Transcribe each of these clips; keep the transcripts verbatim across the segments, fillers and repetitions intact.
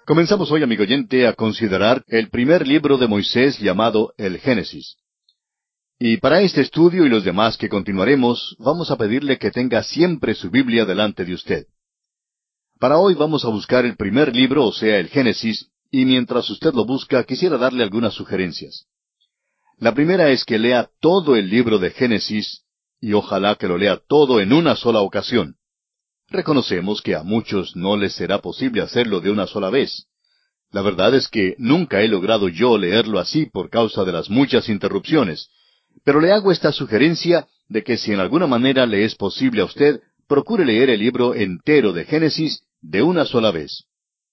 Comenzamos hoy, amigo oyente, a considerar el primer libro de Moisés llamado el Génesis. Y para este estudio y los demás que continuaremos, vamos a pedirle que tenga siempre su Biblia delante de usted. Para hoy vamos a buscar el primer libro, o sea, el Génesis, y mientras usted lo busca, quisiera darle algunas sugerencias. La primera es que lea todo el libro de Génesis, y ojalá que lo lea todo en una sola ocasión. Reconocemos que a muchos no les será posible hacerlo de una sola vez. La verdad es que nunca he logrado yo leerlo así por causa de las muchas interrupciones, pero le hago esta sugerencia de que si en alguna manera le es posible a usted, procure leer el libro entero de Génesis de una sola vez.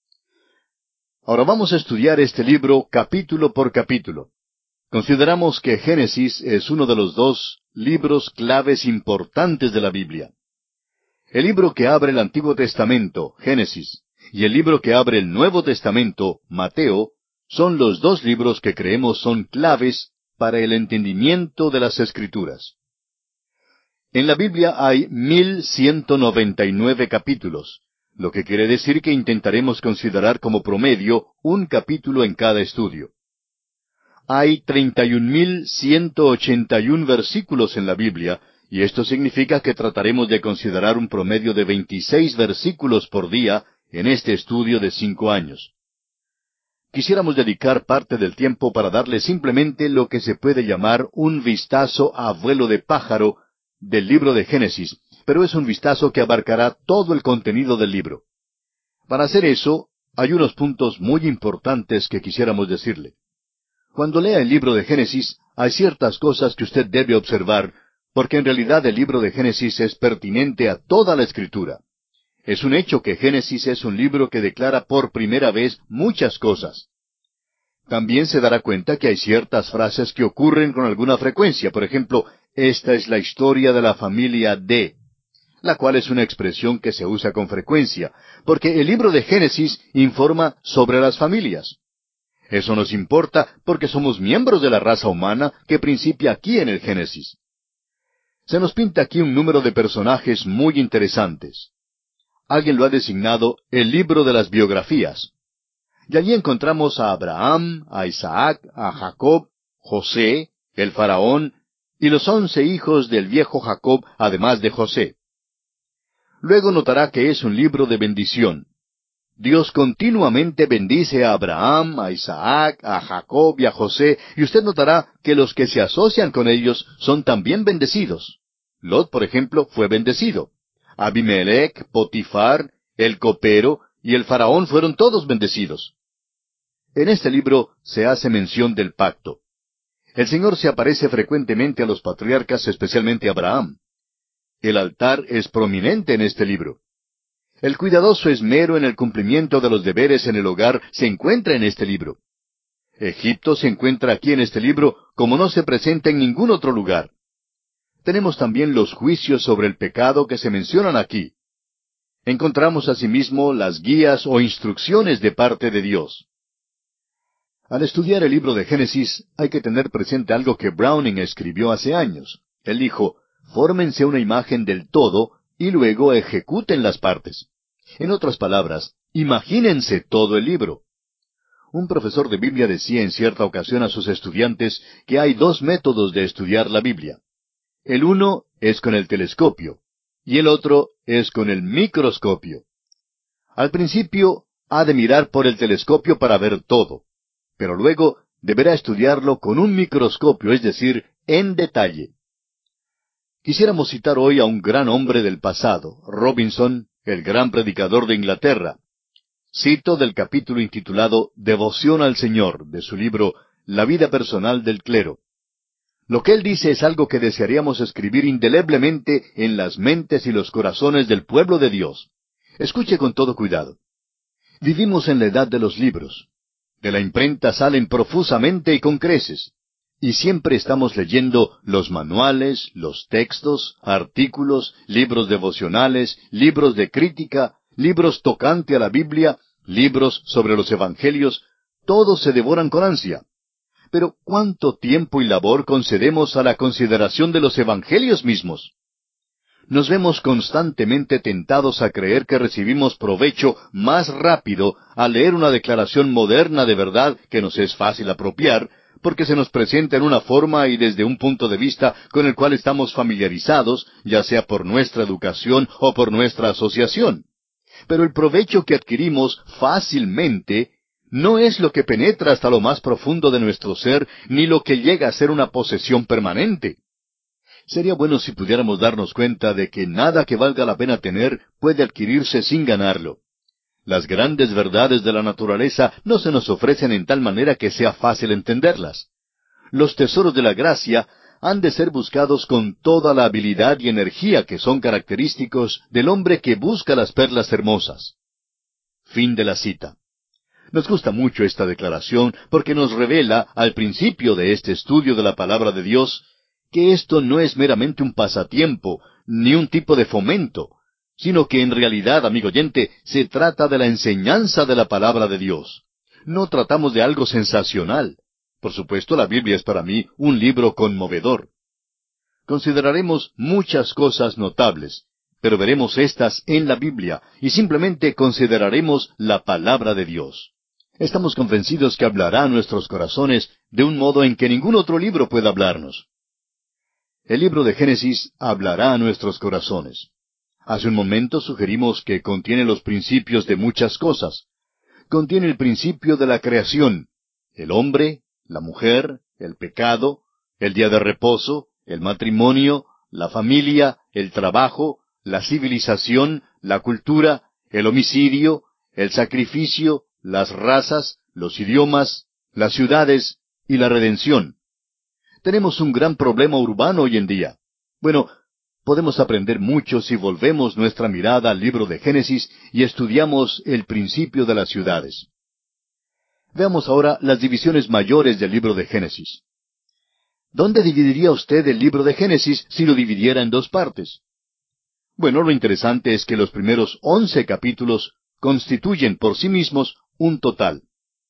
Ahora vamos a estudiar este libro capítulo por capítulo. Consideramos que Génesis es uno de los dos libros claves importantes de la Biblia. El libro que abre el Antiguo Testamento, Génesis, y el libro que abre el Nuevo Testamento, Mateo, son los dos libros que creemos son claves para el entendimiento de las Escrituras. En la Biblia hay mil ciento noventa y nueve capítulos, lo que quiere decir que intentaremos considerar como promedio un capítulo en cada estudio. Hay treinta y un mil ciento ochenta y un versículos en la Biblia, y esto significa que trataremos de considerar un promedio de veintiséis versículos por día en este estudio de cinco años. Quisiéramos dedicar parte del tiempo para darle simplemente lo que se puede llamar un vistazo a vuelo de pájaro del libro de Génesis, pero es un vistazo que abarcará todo el contenido del libro. Para hacer eso, hay unos puntos muy importantes que quisiéramos decirle. Cuando lea el libro de Génesis, hay ciertas cosas que usted debe observar, porque en realidad el libro de Génesis es pertinente a toda la Escritura. Es un hecho que Génesis es un libro que declara por primera vez muchas cosas. También se dará cuenta que hay ciertas frases que ocurren con alguna frecuencia. Por ejemplo, esta es la historia de la familia de, la cual es una expresión que se usa con frecuencia, porque el libro de Génesis informa sobre las familias. Eso nos importa porque somos miembros de la raza humana que principia aquí en el Génesis. Se nos pinta aquí un número de personajes muy interesantes. Alguien lo ha designado el libro de las biografías. Y allí encontramos a Abraham, a Isaac, a Jacob, José, el faraón, y los once hijos del viejo Jacob, además de José. Luego notará que es un libro de bendición. Dios continuamente bendice a Abraham, a Isaac, a Jacob y a José, y usted notará que los que se asocian con ellos son también bendecidos. Lot, por ejemplo, fue bendecido. Abimelech, Potifar, el copero y el faraón fueron todos bendecidos. En este libro se hace mención del pacto. El Señor se aparece frecuentemente a los patriarcas, especialmente a Abraham. El altar es prominente en este libro. El cuidadoso esmero en el cumplimiento de los deberes en el hogar se encuentra en este libro. Egipto se encuentra aquí en este libro como no se presenta en ningún otro lugar. Tenemos también los juicios sobre el pecado que se mencionan aquí. Encontramos asimismo las guías o instrucciones de parte de Dios. Al estudiar el libro de Génesis, hay que tener presente algo que Browning escribió hace años. Él dijo, fórmense una imagen del todo y luego ejecuten las partes. En otras palabras, imagínense todo el libro. Un profesor de Biblia decía en cierta ocasión a sus estudiantes que hay dos métodos de estudiar la Biblia. El uno es con el telescopio y el otro es con el microscopio. Al principio ha de mirar por el telescopio para ver todo, pero luego deberá estudiarlo con un microscopio, es decir, en detalle. Quisiéramos citar hoy a un gran hombre del pasado, Robinson, el gran predicador de Inglaterra. Cito del capítulo intitulado Devoción al Señor, de su libro La vida personal del clero. Lo que él dice es algo que desearíamos escribir indeleblemente en las mentes y los corazones del pueblo de Dios. Escuche con todo cuidado. Vivimos en la edad de los libros. De la imprenta salen profusamente y con creces. Y siempre estamos leyendo los manuales, los textos, artículos, libros devocionales, libros de crítica, libros tocante a la Biblia, libros sobre los evangelios, todos se devoran con ansia. Pero ¿cuánto tiempo y labor concedemos a la consideración de los evangelios mismos? nos vemos constantemente tentados a creer que recibimos provecho más rápido al leer una declaración moderna de verdad que nos es fácil apropiar, porque se nos presenta en una forma y desde un punto de vista con el cual estamos familiarizados, ya sea por nuestra educación o por nuestra asociación. Pero el provecho que adquirimos fácilmente no es lo que penetra hasta lo más profundo de nuestro ser, ni lo que llega a ser una posesión permanente. Sería bueno si pudiéramos darnos cuenta de que nada que valga la pena tener puede adquirirse sin ganarlo. Las grandes verdades de la naturaleza no se nos ofrecen en tal manera que sea fácil entenderlas. Los tesoros de la gracia han de ser buscados con toda la habilidad y energía que son característicos del hombre que busca las perlas hermosas. Fin de la cita. Nos gusta mucho esta declaración porque nos revela, al principio de este estudio de la palabra de Dios, que esto no es meramente un pasatiempo, ni un tipo de fomento, sino que en realidad, amigo oyente, se trata de la enseñanza de la palabra de Dios. No tratamos de algo sensacional. Por supuesto, la Biblia es para mí un libro conmovedor. Consideraremos muchas cosas notables, pero veremos estas en la Biblia, y simplemente consideraremos la palabra de Dios. Estamos convencidos que hablará a nuestros corazones de un modo en que ningún otro libro pueda hablarnos. El libro de Génesis hablará a nuestros corazones. Hace un momento sugerimos que contiene los principios de muchas cosas. Contiene el principio de la creación, el hombre, la mujer, el pecado, el día de reposo, el matrimonio, la familia, el trabajo, la civilización, la cultura, el homicidio, el sacrificio, las razas, los idiomas, las ciudades y la redención. Tenemos un gran problema urbano hoy en día. Bueno, podemos aprender mucho si volvemos nuestra mirada al libro de Génesis y estudiamos el principio de las ciudades. Veamos ahora las divisiones mayores del libro de Génesis. ¿Dónde dividiría usted el libro de Génesis si lo dividiera en dos partes? Bueno, lo interesante es que los primeros once capítulos constituyen por sí mismos un total.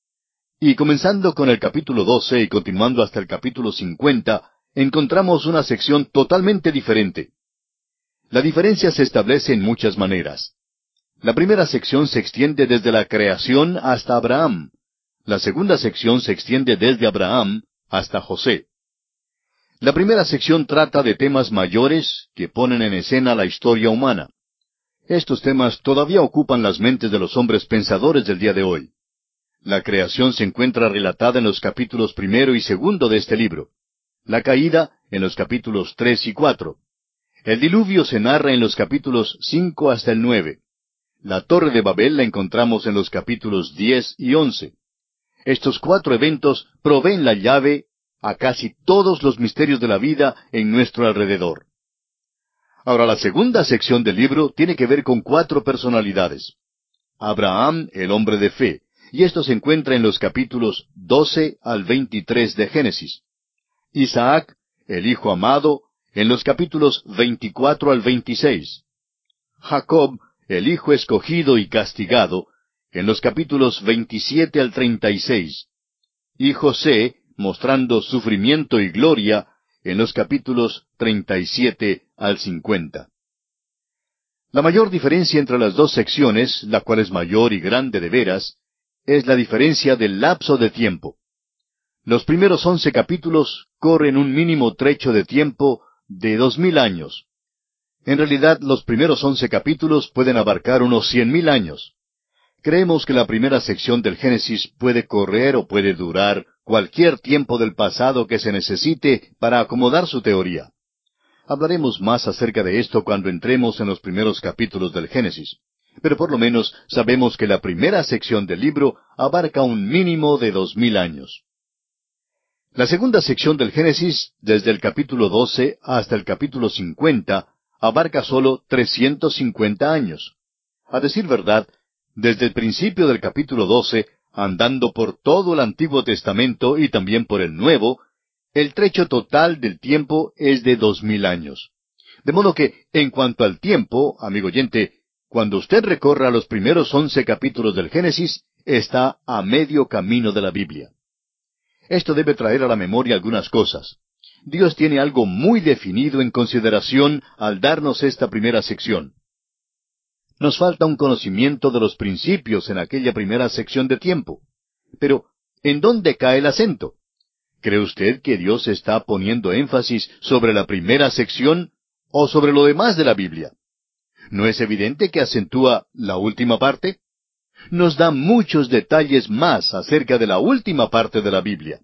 Y comenzando con el capítulo doce y continuando hasta el capítulo cincuenta, encontramos una sección totalmente diferente. La diferencia se establece en muchas maneras. La primera sección se extiende desde la creación hasta Abraham. La segunda sección se extiende desde Abraham hasta José. La primera sección trata de temas mayores que ponen en escena la historia humana. Estos temas todavía ocupan las mentes de los hombres pensadores del día de hoy. La creación se encuentra relatada en los capítulos primero y segundo de este libro. La caída en los capítulos tres y cuatro. El diluvio se narra en los capítulos cinco hasta el nueve. La Torre de Babel la encontramos en los capítulos diez y once. Estos cuatro eventos proveen la llave a casi todos los misterios de la vida en nuestro alrededor. Ahora, la segunda sección del libro tiene que ver con cuatro personalidades. Abraham, el hombre de fe, y esto se encuentra en los capítulos doce al veintitrés de Génesis. Isaac, el hijo amado, en los capítulos veinticuatro al veintiséis. Jacob, el hijo escogido y castigado, en los capítulos veintisiete al treinta y seis. Y José, mostrando sufrimiento y gloria, en los capítulos treinta y siete al cincuenta. La mayor diferencia entre las dos secciones, la cual es mayor y grande de veras, es la diferencia del lapso de tiempo. Los primeros once capítulos corren un mínimo trecho de tiempo de dos mil años. En realidad, los primeros once capítulos pueden abarcar unos cien mil años. Creemos que la primera sección del Génesis puede correr o puede durar cualquier tiempo del pasado que se necesite para acomodar su teoría. Hablaremos más acerca de esto cuando entremos en los primeros capítulos del Génesis. Pero por lo menos sabemos que la primera sección del libro abarca un mínimo de dos mil años. La segunda sección del Génesis, desde el capítulo doce hasta el capítulo cincuenta, abarca solo trescientos cincuenta años. A decir verdad, desde el principio del capítulo doce, andando por todo el Antiguo Testamento y también por el Nuevo, el trecho total del tiempo es de dos mil años. De modo que, en cuanto al tiempo, amigo oyente, cuando usted recorra los primeros once capítulos del Génesis, está a medio camino de la Biblia. Esto debe traer a la memoria algunas cosas. Dios tiene algo muy definido en consideración al darnos esta primera sección. Nos falta un conocimiento de los principios en aquella primera sección de tiempo. Pero, ¿en dónde cae el acento? ¿Cree usted que Dios está poniendo énfasis sobre la primera sección o sobre lo demás de la Biblia? ¿No es evidente que acentúa la última parte? Nos da muchos detalles más acerca de la última parte de la Biblia.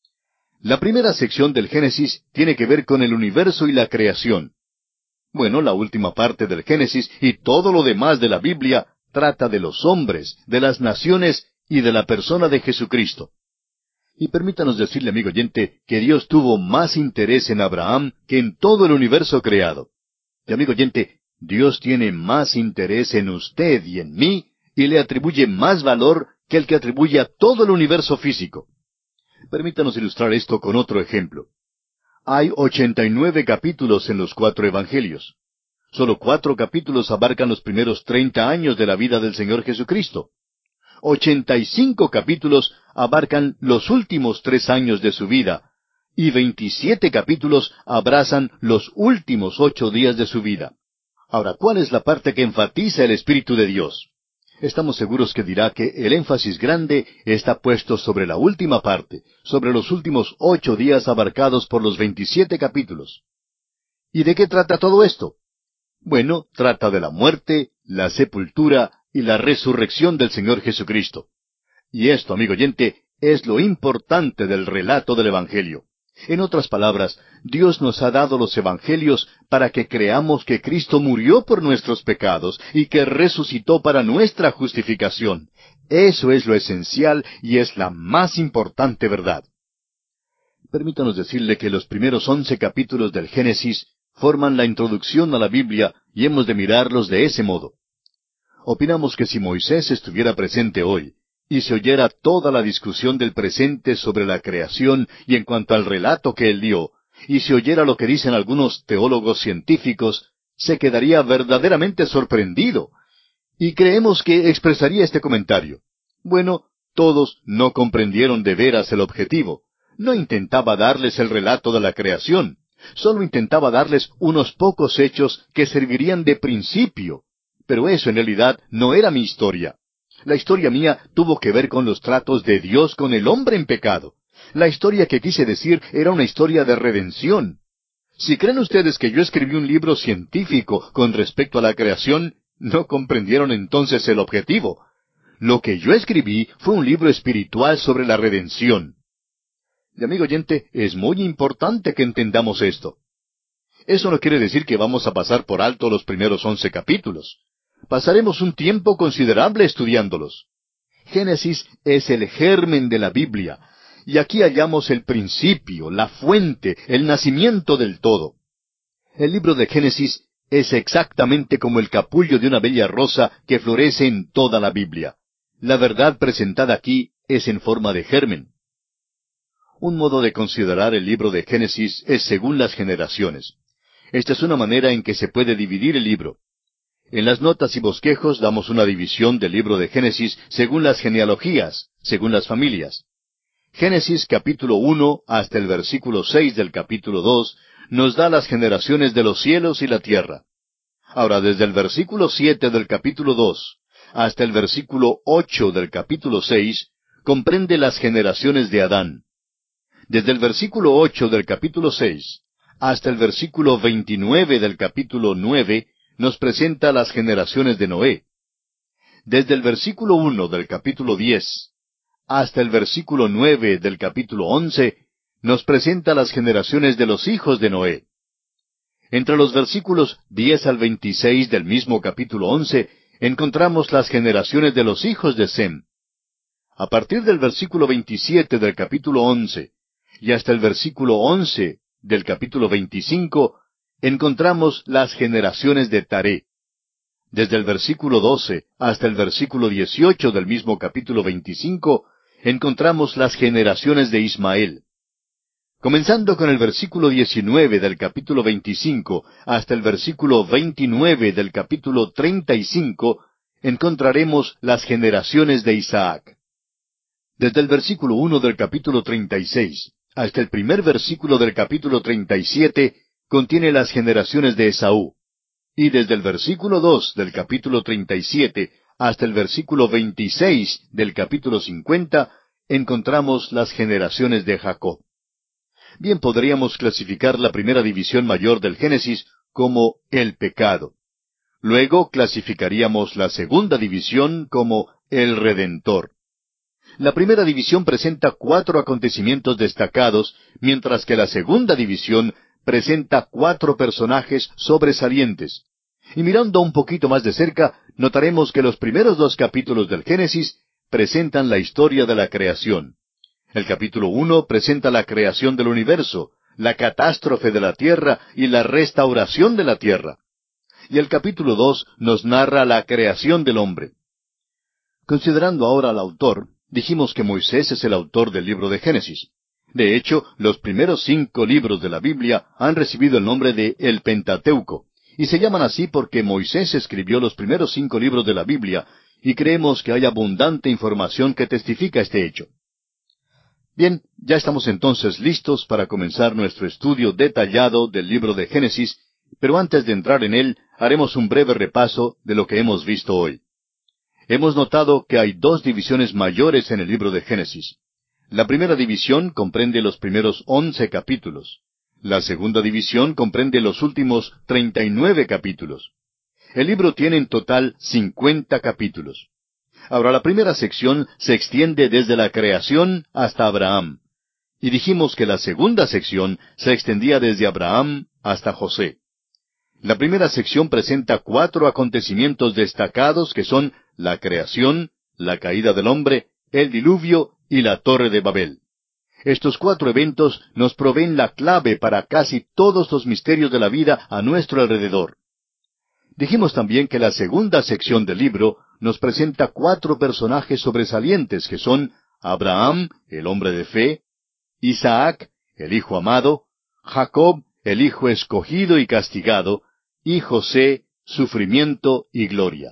La primera sección del Génesis tiene que ver con el universo y la creación. Bueno, la última parte del Génesis y todo lo demás de la Biblia trata de los hombres, de las naciones y de la persona de Jesucristo. Y permítanos decirle, amigo oyente, que Dios tuvo más interés en Abraham que en todo el universo creado. Y amigo oyente, Dios tiene más interés en usted y en mí, y le atribuye más valor que el que atribuye a todo el universo físico. Permítanos ilustrar esto con otro ejemplo. Hay ochenta y nueve capítulos en los cuatro evangelios. Solo cuatro capítulos abarcan los primeros treinta años de la vida del Señor Jesucristo. Ochenta y cinco capítulos abarcan los últimos tres años de su vida, y veintisiete capítulos abrazan los últimos ocho días de su vida. Ahora, ¿cuál es la parte que enfatiza el Espíritu de Dios? Estamos seguros que dirá que el énfasis grande está puesto sobre la última parte, sobre los últimos ocho días abarcados por los veintisiete capítulos. ¿Y de qué trata todo esto? Bueno, trata de la muerte, la sepultura y la resurrección del Señor Jesucristo. Y esto, amigo oyente, es lo importante del relato del Evangelio. En otras palabras, Dios nos ha dado los Evangelios para que creamos que Cristo murió por nuestros pecados y que resucitó para nuestra justificación. Eso es lo esencial y es la más importante verdad. Permítanos decirle que los primeros once capítulos del Génesis forman la introducción a la Biblia y hemos de mirarlos de ese modo. Opinamos que si Moisés estuviera presente hoy, y se oyera toda la discusión del presente sobre la creación y en cuanto al relato que él dio, y se oyera lo que dicen algunos teólogos científicos, se quedaría verdaderamente sorprendido. Y creemos que expresaría este comentario. Bueno, todos no comprendieron de veras el objetivo. No intentaba darles el relato de la creación. Solo intentaba darles unos pocos hechos que servirían de principio. Pero eso en realidad no era mi historia. La historia mía tuvo que ver con los tratos de Dios con el hombre en pecado. La historia que quise decir era una historia de redención. Si creen ustedes que yo escribí un libro científico con respecto a la creación, no comprendieron entonces el objetivo. Lo que yo escribí fue un libro espiritual sobre la redención. Y amigo oyente, es muy importante que entendamos esto. Eso no quiere decir que vamos a pasar por alto los primeros once capítulos. Pasaremos un tiempo considerable estudiándolos. Génesis es el germen de la Biblia, y aquí hallamos el principio, la fuente, el nacimiento del todo. El libro de Génesis es exactamente como el capullo de una bella rosa que florece en toda la Biblia. La verdad presentada aquí es en forma de germen. Un modo de considerar el libro de Génesis es según las generaciones. Esta es una manera en que se puede dividir el libro. En las notas y bosquejos damos una división del libro de Génesis según las genealogías, según las familias. Génesis capítulo uno hasta el versículo seis del capítulo dos nos da las generaciones de los cielos y la tierra. Ahora, desde el versículo siete del capítulo dos hasta el versículo ocho del capítulo seis, comprende las generaciones de Adán. Desde el versículo ocho del capítulo seis hasta el versículo veintinueve del capítulo nueve, nos presenta las generaciones de Noé. Desde el versículo uno del capítulo diez hasta el versículo nueve del capítulo once, nos presenta las generaciones de los hijos de Noé. Entre los versículos diez al veintiséis del mismo capítulo once, encontramos las generaciones de los hijos de Sem. A partir del versículo veintisiete del capítulo once y hasta el versículo once del capítulo veinticinco, encontramos las generaciones de Taré. Desde el versículo doce hasta el versículo dieciocho del mismo capítulo veinticinco, encontramos las generaciones de Ismael. Comenzando con el versículo diecinueve del capítulo veinticinco hasta el versículo veintinueve del capítulo treinta y cinco, encontraremos las generaciones de Isaac. Desde el versículo uno del capítulo treinta y seis hasta el primer versículo del capítulo treinta y siete contiene las generaciones de Esaú. Y desde el versículo dos del capítulo treinta y siete hasta el versículo veintiséis del capítulo cincuenta encontramos las generaciones de Jacob. Bien, podríamos clasificar la primera división mayor del Génesis como el pecado. Luego clasificaríamos la segunda división como el Redentor. La primera división presenta cuatro acontecimientos destacados, mientras que la segunda división presenta cuatro personajes sobresalientes. Y mirando un poquito más de cerca, notaremos que los primeros dos capítulos del Génesis presentan la historia de la creación. El capítulo uno presenta la creación del universo, la catástrofe de la tierra y la restauración de la tierra. Y el capítulo dos nos narra la creación del hombre. Considerando ahora al autor, dijimos que Moisés es el autor del libro de Génesis. De hecho, los primeros cinco libros de la Biblia han recibido el nombre de el Pentateuco, y se llaman así porque Moisés escribió los primeros cinco libros de la Biblia, y creemos que hay abundante información que testifica este hecho. Bien, ya estamos entonces listos para comenzar nuestro estudio detallado del libro de Génesis, pero antes de entrar en él, haremos un breve repaso de lo que hemos visto hoy. Hemos notado que hay dos divisiones mayores en el libro de Génesis. La primera división comprende los primeros once capítulos. La segunda división comprende los últimos treinta y nueve capítulos. El libro tiene en total cincuenta capítulos. Ahora, la primera sección se extiende desde la creación hasta Abraham. Y dijimos que la segunda sección se extendía desde Abraham hasta José. La primera sección presenta cuatro acontecimientos destacados que son la creación, la caída del hombre, el diluvio y la torre de Babel. Estos cuatro eventos nos proveen la clave para casi todos los misterios de la vida a nuestro alrededor. Dijimos también que la segunda sección del libro nos presenta cuatro personajes sobresalientes que son Abraham, el hombre de fe, Isaac, el hijo amado, Jacob, el hijo escogido y castigado, y José, sufrimiento y gloria.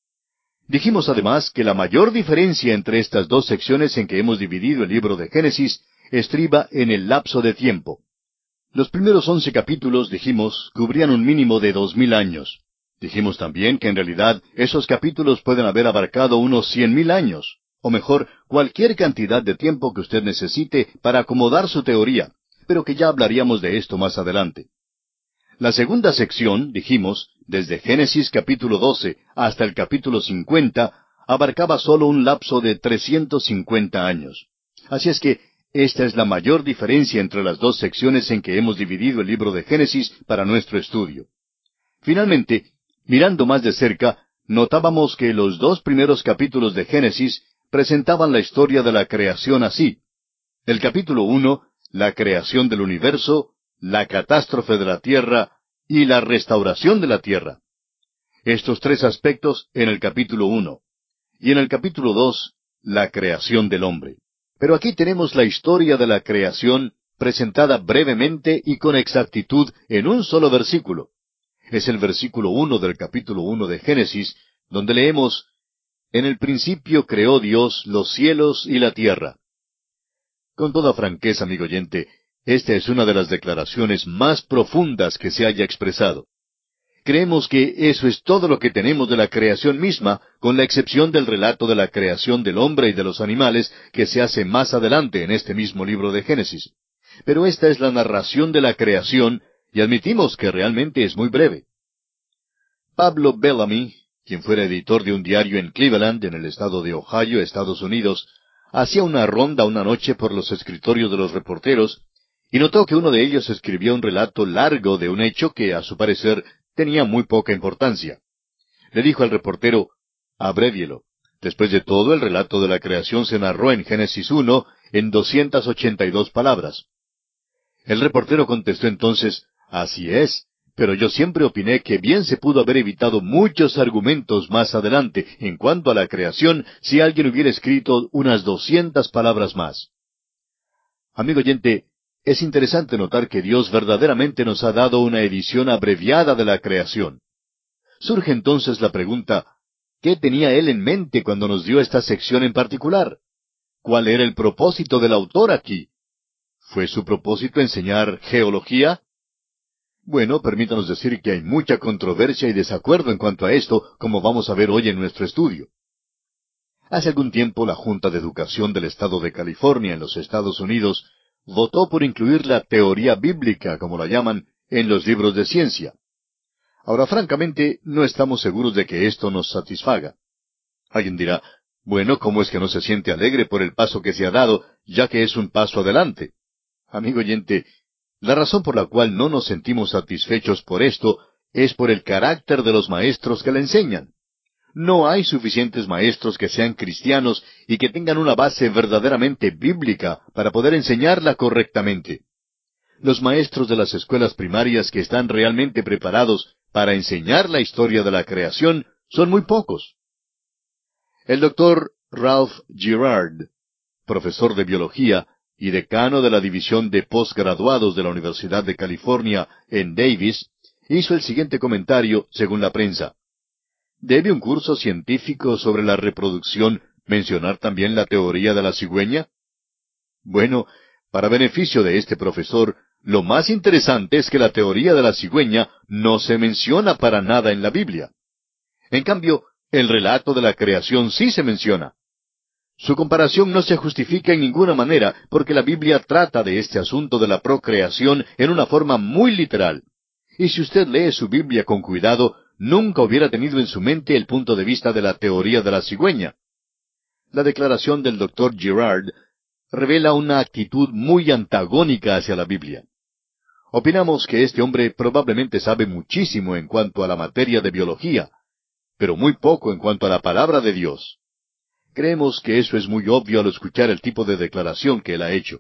Dijimos además que la mayor diferencia entre estas dos secciones en que hemos dividido el libro de Génesis estriba en el lapso de tiempo. Los primeros once capítulos, dijimos, cubrían un mínimo de dos mil años. Dijimos también que en realidad esos capítulos pueden haber abarcado unos cien mil años, o mejor, cualquier cantidad de tiempo que usted necesite para acomodar su teoría, pero que ya hablaríamos de esto más adelante. La segunda sección, dijimos, desde Génesis capítulo doce hasta el capítulo cincuenta, abarcaba solo un lapso de trescientos cincuenta años. Así es que esta es la mayor diferencia entre las dos secciones en que hemos dividido el libro de Génesis para nuestro estudio. Finalmente, mirando más de cerca, notábamos que los dos primeros capítulos de Génesis presentaban la historia de la creación así. El capítulo uno, la creación del universo, la catástrofe de la tierra y la restauración de la tierra. Estos tres aspectos en el capítulo uno. Y en el capítulo dos, la creación del hombre. Pero aquí tenemos la historia de la creación presentada brevemente y con exactitud en un solo versículo. Es el versículo uno del capítulo uno de Génesis, donde leemos, «En el principio creó Dios los cielos y la tierra». Con toda franqueza, amigo oyente, esta es una de las declaraciones más profundas que se haya expresado. Creemos que eso es todo lo que tenemos de la creación misma, con la excepción del relato de la creación del hombre y de los animales que se hace más adelante en este mismo libro de Génesis. Pero esta es la narración de la creación, y admitimos que realmente es muy breve. Pablo Bellamy, quien fuera editor de un diario en Cleveland, en el estado de Ohio, Estados Unidos, hacía una ronda una noche por los escritorios de los reporteros, y notó que uno de ellos escribía un relato largo de un hecho que, a su parecer, tenía muy poca importancia. Le dijo al reportero, «Abrévielo. Después de todo, el relato de la creación se narró en Génesis uno en doscientas ochenta y dos palabras». El reportero contestó entonces, «Así es, pero yo siempre opiné que bien se pudo haber evitado muchos argumentos más adelante en cuanto a la creación si alguien hubiera escrito unas doscientas palabras más». Amigo oyente, es interesante notar que Dios verdaderamente nos ha dado una edición abreviada de la creación. Surge entonces la pregunta, ¿qué tenía Él en mente cuando nos dio esta sección en particular? ¿Cuál era el propósito del autor aquí? ¿Fue su propósito enseñar geología? Bueno, permítanos decir que hay mucha controversia y desacuerdo en cuanto a esto, como vamos a ver hoy en nuestro estudio. Hace algún tiempo la Junta de Educación del Estado de California en los Estados Unidos votó por incluir la teoría bíblica, como la llaman, en los libros de ciencia. Ahora, francamente, no estamos seguros de que esto nos satisfaga. Alguien dirá, bueno, ¿cómo es que no se siente alegre por el paso que se ha dado, ya que es un paso adelante? Amigo oyente, la razón por la cual no nos sentimos satisfechos por esto es por el carácter de los maestros que la enseñan. No hay suficientes maestros que sean cristianos y que tengan una base verdaderamente bíblica para poder enseñarla correctamente. Los maestros de las escuelas primarias que están realmente preparados para enseñar la historia de la creación son muy pocos. El doctor Ralph Girard, profesor de biología y decano de la división de postgraduados de la Universidad de California en Davis, hizo el siguiente comentario según la prensa. ¿Debe un curso científico sobre la reproducción mencionar también la teoría de la cigüeña? Bueno, para beneficio de este profesor, lo más interesante es que la teoría de la cigüeña no se menciona para nada en la Biblia. En cambio, el relato de la creación sí se menciona. Su comparación no se justifica en ninguna manera, porque la Biblia trata de este asunto de la procreación en una forma muy literal. Y si usted lee su Biblia con cuidado, nunca hubiera tenido en su mente el punto de vista de la teoría de la cigüeña. La declaración del doctor Girard revela una actitud muy antagónica hacia la Biblia. Opinamos que este hombre probablemente sabe muchísimo en cuanto a la materia de biología, pero muy poco en cuanto a la palabra de Dios. Creemos que eso es muy obvio al escuchar el tipo de declaración que él ha hecho.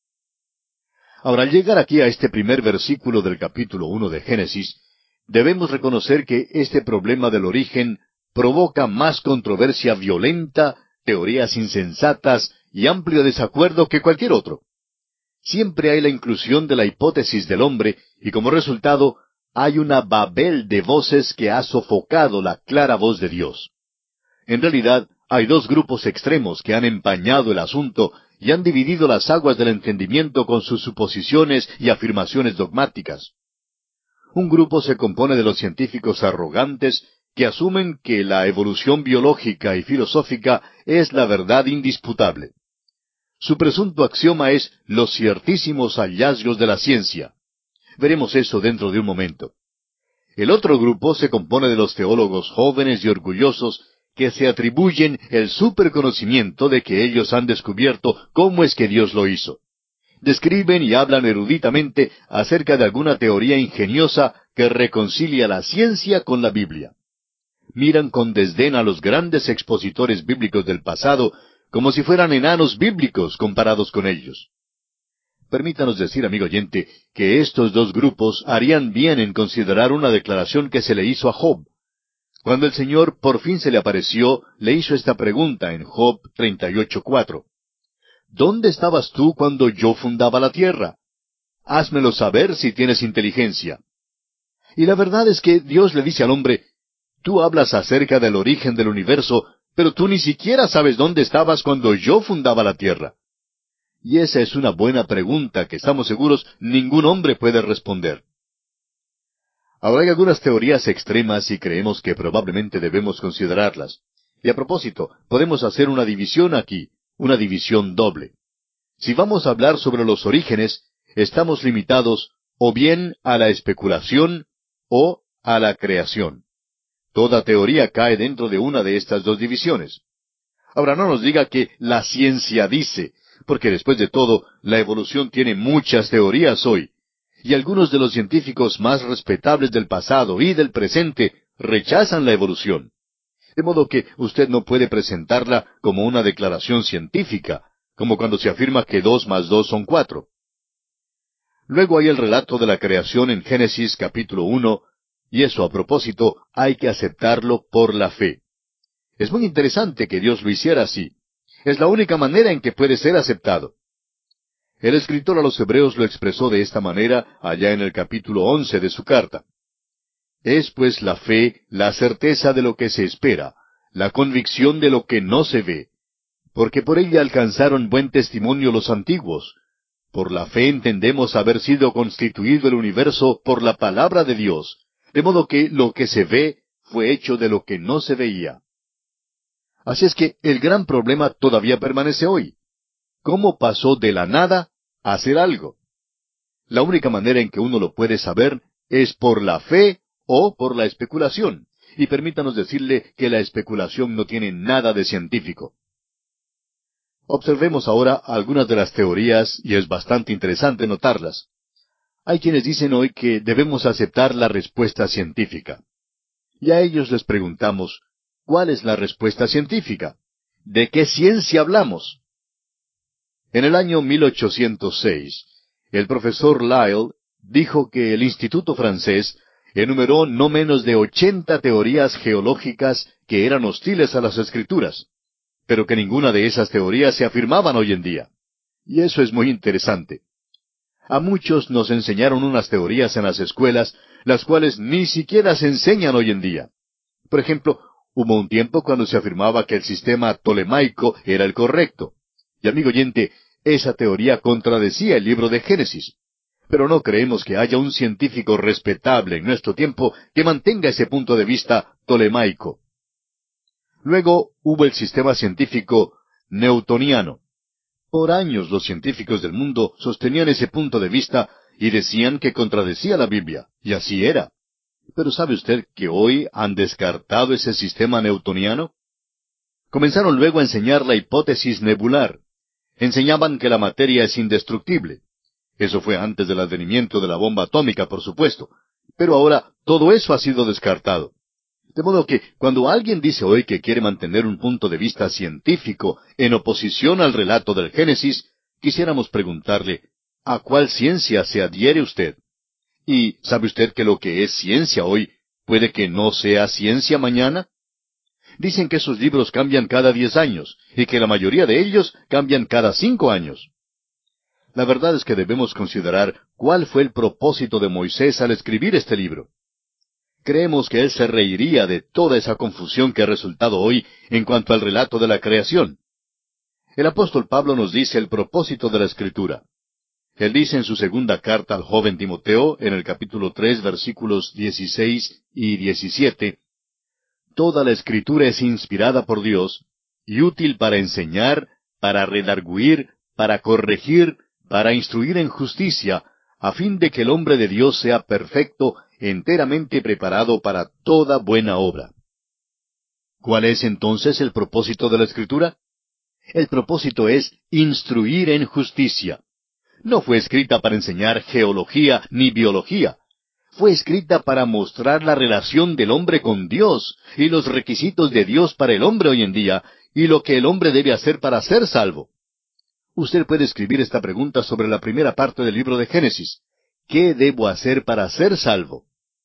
Ahora, al llegar aquí a este primer versículo del capítulo uno de Génesis, debemos reconocer que este problema del origen provoca más controversia violenta, teorías insensatas y amplio desacuerdo que cualquier otro. Siempre hay la inclusión de la hipótesis del hombre y como resultado hay una babel de voces que ha sofocado la clara voz de Dios. En realidad, hay dos grupos extremos que han empañado el asunto y han dividido las aguas del entendimiento con sus suposiciones y afirmaciones dogmáticas. Un grupo se compone de los científicos arrogantes que asumen que la evolución biológica y filosófica es la verdad indisputable. Su presunto axioma es los ciertísimos hallazgos de la ciencia. Veremos eso dentro de un momento. El otro grupo se compone de los teólogos jóvenes y orgullosos que se atribuyen el superconocimiento de que ellos han descubierto cómo es que Dios lo hizo. Describen y hablan eruditamente acerca de alguna teoría ingeniosa que reconcilia la ciencia con la Biblia. Miran con desdén a los grandes expositores bíblicos del pasado como si fueran enanos bíblicos comparados con ellos. Permítanos decir, amigo oyente, que estos dos grupos harían bien en considerar una declaración que se le hizo a Job. Cuando el Señor por fin se le apareció, le hizo esta pregunta en Job treinta y ocho cuatro. ¿Dónde estabas tú cuando yo fundaba la tierra? Házmelo saber si tienes inteligencia. Y la verdad es que Dios le dice al hombre, tú hablas acerca del origen del universo, pero tú ni siquiera sabes dónde estabas cuando yo fundaba la tierra. Y esa es una buena pregunta que estamos seguros ningún hombre puede responder. Ahora hay algunas teorías extremas y creemos que probablemente debemos considerarlas. Y a propósito, podemos hacer una división aquí, una división doble. Si vamos a hablar sobre los orígenes, estamos limitados o bien a la especulación o a la creación. Toda teoría cae dentro de una de estas dos divisiones. Ahora no nos diga que la ciencia dice, porque después de todo, la evolución tiene muchas teorías hoy. Y algunos de los científicos más respetables del pasado y del presente rechazan la evolución. De modo que usted no puede presentarla como una declaración científica, como cuando se afirma que dos más dos son cuatro. Luego hay el relato de la creación en Génesis capítulo uno, y eso a propósito hay que aceptarlo por la fe. Es muy interesante que Dios lo hiciera así. Es la única manera en que puede ser aceptado. El escritor a los Hebreos lo expresó de esta manera allá en el capítulo once de su carta. Es pues la fe la certeza de lo que se espera, la convicción de lo que no se ve, porque por ella alcanzaron buen testimonio los antiguos. por la fe entendemos haber sido constituido el universo por la palabra de Dios, de modo que lo que se ve fue hecho de lo que no se veía. Así es que el gran problema todavía permanece hoy. ¿Cómo pasó de la nada a hacer algo? La única manera en que uno lo puede saber es por la fe o por la especulación. Y permítanos decirle que la especulación no tiene nada de científico. Observemos ahora algunas de las teorías, y es bastante interesante notarlas. Hay quienes dicen hoy que debemos aceptar la respuesta científica. Y a ellos les preguntamos, ¿cuál es la respuesta científica? ¿De qué ciencia hablamos? En el año mil ochocientos seis, el profesor Lyell dijo que el Instituto francés enumeró no menos de ochenta teorías geológicas que eran hostiles a las Escrituras, pero que ninguna de esas teorías se afirmaban hoy en día. Y eso es muy interesante. A muchos nos enseñaron unas teorías en las escuelas, las cuales ni siquiera se enseñan hoy en día. Por ejemplo, hubo un tiempo cuando se afirmaba que el sistema tolemaico era el correcto. Y amigo oyente, esa teoría contradecía el libro de Génesis. Pero no creemos que haya un científico respetable en nuestro tiempo que mantenga ese punto de vista tolemaico. Luego hubo el sistema científico newtoniano. Por años los científicos del mundo sostenían ese punto de vista y decían que contradecía la Biblia, y así era. Pero ¿sabe usted que hoy han descartado ese sistema newtoniano? Comenzaron luego a enseñar la hipótesis nebular. Enseñaban que la materia es indestructible. Eso fue antes del advenimiento de la bomba atómica, por supuesto. Pero ahora todo eso ha sido descartado. De modo que cuando alguien dice hoy que quiere mantener un punto de vista científico en oposición al relato del Génesis, quisiéramos preguntarle, ¿a cuál ciencia se adhiere usted? ¿Y sabe usted que lo que es ciencia hoy puede que no sea ciencia mañana? Dicen que esos libros cambian cada diez años, y que la mayoría de ellos cambian cada cinco años. La verdad es que debemos considerar cuál fue el propósito de Moisés al escribir este libro. Creemos que él se reiría de toda esa confusión que ha resultado hoy en cuanto al relato de la creación. El apóstol Pablo nos dice el propósito de la Escritura. Él dice en su segunda carta al joven Timoteo, en el capítulo tres, versículos dieciséis y diecisiete, «Toda la Escritura es inspirada por Dios, y útil para enseñar, para redarguir, para corregir, para instruir en justicia, a fin de que el hombre de Dios sea perfecto, enteramente preparado para toda buena obra». ¿Cuál es entonces el propósito de la Escritura? El propósito es instruir en justicia. No fue escrita para enseñar geología ni biología. Fue escrita para mostrar la relación del hombre con Dios y los requisitos de Dios para el hombre hoy en día y lo que el hombre debe hacer para ser salvo. Usted puede escribir esta pregunta sobre la primera parte del libro de Génesis. ¿Qué debo hacer para ser salvo?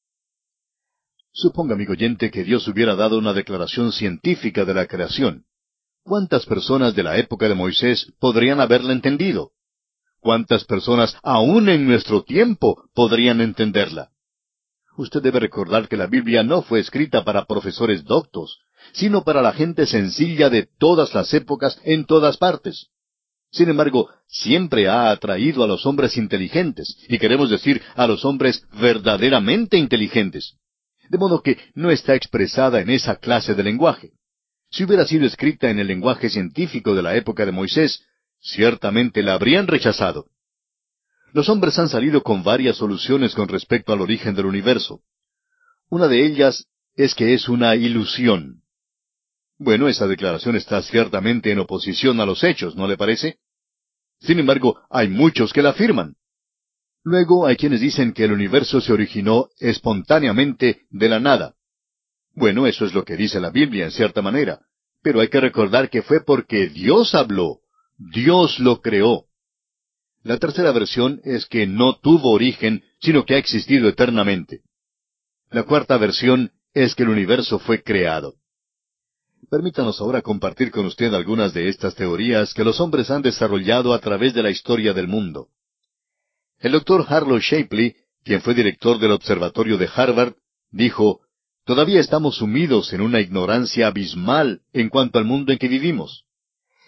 Suponga, amigo oyente, que Dios hubiera dado una declaración científica de la creación. ¿Cuántas personas de la época de Moisés podrían haberla entendido? ¿Cuántas personas aún en nuestro tiempo podrían entenderla? Usted debe recordar que la Biblia no fue escrita para profesores doctos, sino para la gente sencilla de todas las épocas en todas partes. Sin embargo, siempre ha atraído a los hombres inteligentes, y queremos decir a los hombres verdaderamente inteligentes. De modo que no está expresada en esa clase de lenguaje. Si hubiera sido escrita en el lenguaje científico de la época de Moisés, ciertamente la habrían rechazado. Los hombres han salido con varias soluciones con respecto al origen del universo. Una de ellas es que es una ilusión. Bueno, esa declaración está ciertamente en oposición a los hechos, ¿no le parece? Sin embargo, hay muchos que la afirman. Luego hay quienes dicen que el universo se originó espontáneamente de la nada. Bueno, eso es lo que dice la Biblia en cierta manera, pero hay que recordar que fue porque Dios habló. Dios lo creó. La tercera versión es que no tuvo origen, sino que ha existido eternamente. La cuarta versión es que el universo fue creado. Permítanos ahora compartir con usted algunas de estas teorías que los hombres han desarrollado a través de la historia del mundo. El doctor Harlow Shapley, quien fue director del observatorio de Harvard, dijo, «Todavía estamos sumidos en una ignorancia abismal en cuanto al mundo en que vivimos.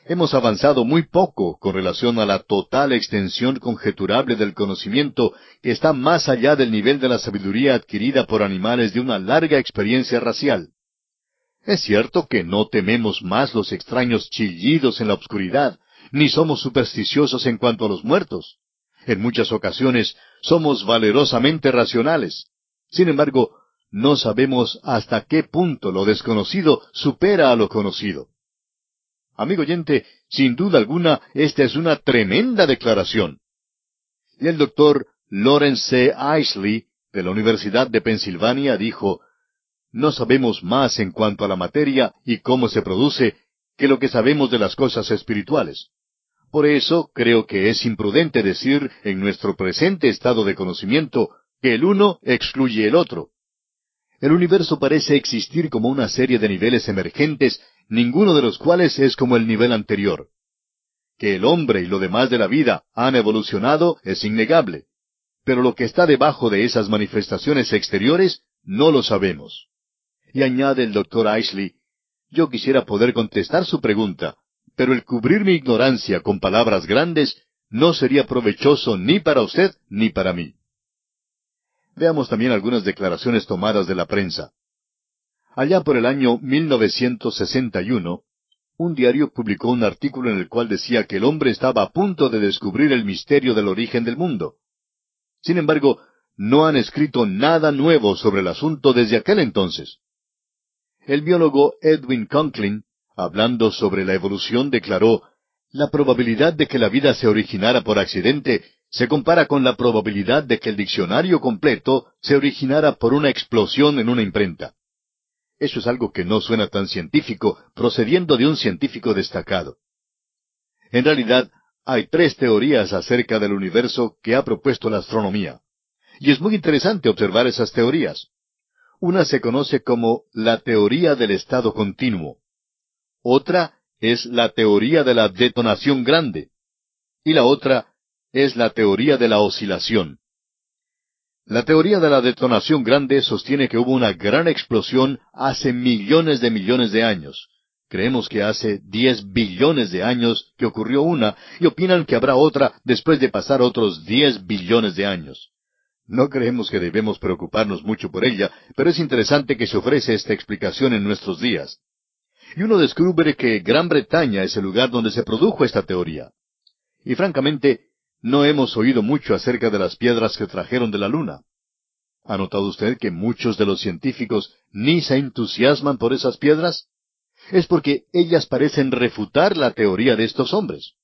Hemos avanzado muy poco con relación a la total extensión conjeturable del conocimiento que está más allá del nivel de la sabiduría adquirida por animales de una larga experiencia racial. Es cierto que no tememos más los extraños chillidos en la oscuridad, ni somos supersticiosos en cuanto a los muertos. En muchas ocasiones somos valerosamente racionales. Sin embargo, no sabemos hasta qué punto lo desconocido supera a lo conocido. Amigo oyente, sin duda alguna, esta es una tremenda declaración. Y el doctor Lawrence C. Eiseley, de la Universidad de Pensilvania, dijo, «No sabemos más en cuanto a la materia y cómo se produce que lo que sabemos de las cosas espirituales. Por eso creo que es imprudente decir, en nuestro presente estado de conocimiento, que el uno excluye el otro. El universo parece existir como una serie de niveles emergentes, ninguno de los cuales es como el nivel anterior. Que el hombre y lo demás de la vida han evolucionado es innegable, pero lo que está debajo de esas manifestaciones exteriores no lo sabemos». Y añade el doctor Eiseley, «Yo quisiera poder contestar su pregunta, pero el cubrir mi ignorancia con palabras grandes no sería provechoso ni para usted ni para mí». Veamos también algunas declaraciones tomadas de la prensa. Allá por el año mil novecientos sesenta y uno, un diario publicó un artículo en el cual decía que el hombre estaba a punto de descubrir el misterio del origen del mundo. Sin embargo, no han escrito nada nuevo sobre el asunto desde aquel entonces. El biólogo Edwin Conklin, hablando sobre la evolución, declaró, «La probabilidad de que la vida se originara por accidente se compara con la probabilidad de que el diccionario completo se originara por una explosión en una imprenta». Eso es algo que no suena tan científico, procediendo de un científico destacado. En realidad, hay tres teorías acerca del universo que ha propuesto la astronomía. Y es muy interesante observar esas teorías. Una se conoce como la teoría del estado continuo. Otra es la teoría de la detonación grande. Y la otra es la teoría de la oscilación. La teoría de la detonación grande sostiene que hubo una gran explosión hace millones de millones de años. Creemos que hace diez billones de años que ocurrió una, y opinan que habrá otra después de pasar otros diez billones de años. No creemos que debemos preocuparnos mucho por ella, pero es interesante que se ofrece esta explicación en nuestros días. Y uno descubre que Gran Bretaña es el lugar donde se produjo esta teoría. Y francamente, no hemos oído mucho acerca de las piedras que trajeron de la Luna. ¿Ha notado usted que muchos de los científicos ni se entusiasman por esas piedras? Es porque ellas parecen refutar la teoría de estos hombres.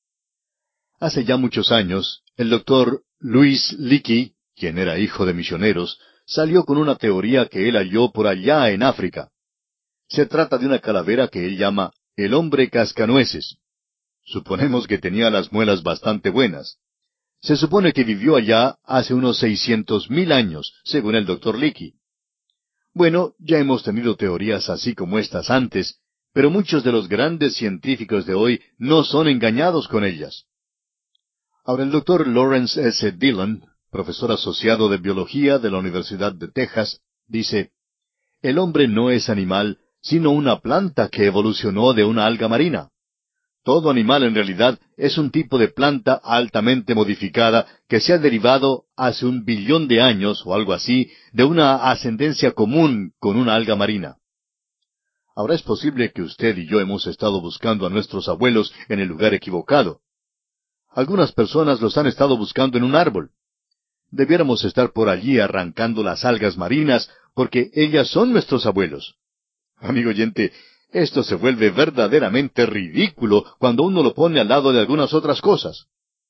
Hace ya muchos años, el doctor Louis Leakey, quien era hijo de misioneros, salió con una teoría que él halló por allá en África. Se trata de una calavera que él llama el hombre cascanueces. Suponemos que tenía las muelas bastante buenas. Se supone que vivió allá hace unos seiscientos mil años, según el doctor Leakey. Bueno, ya hemos tenido teorías así como estas antes, pero muchos de los grandes científicos de hoy no son engañados con ellas. Ahora el doctor Lawrence S. Dillon, profesor asociado de biología de la Universidad de Texas, dice, «El hombre no es animal, sino una planta que evolucionó de una alga marina. Todo animal en realidad es un tipo de planta altamente modificada que se ha derivado hace un billón de años o algo así de una ascendencia común con una alga marina». Ahora es posible que usted y yo hemos estado buscando a nuestros abuelos en el lugar equivocado. Algunas personas los han estado buscando en un árbol. Debiéramos estar por allí arrancando las algas marinas, porque ellas son nuestros abuelos. Amigo oyente, esto se vuelve verdaderamente ridículo cuando uno lo pone al lado de algunas otras cosas.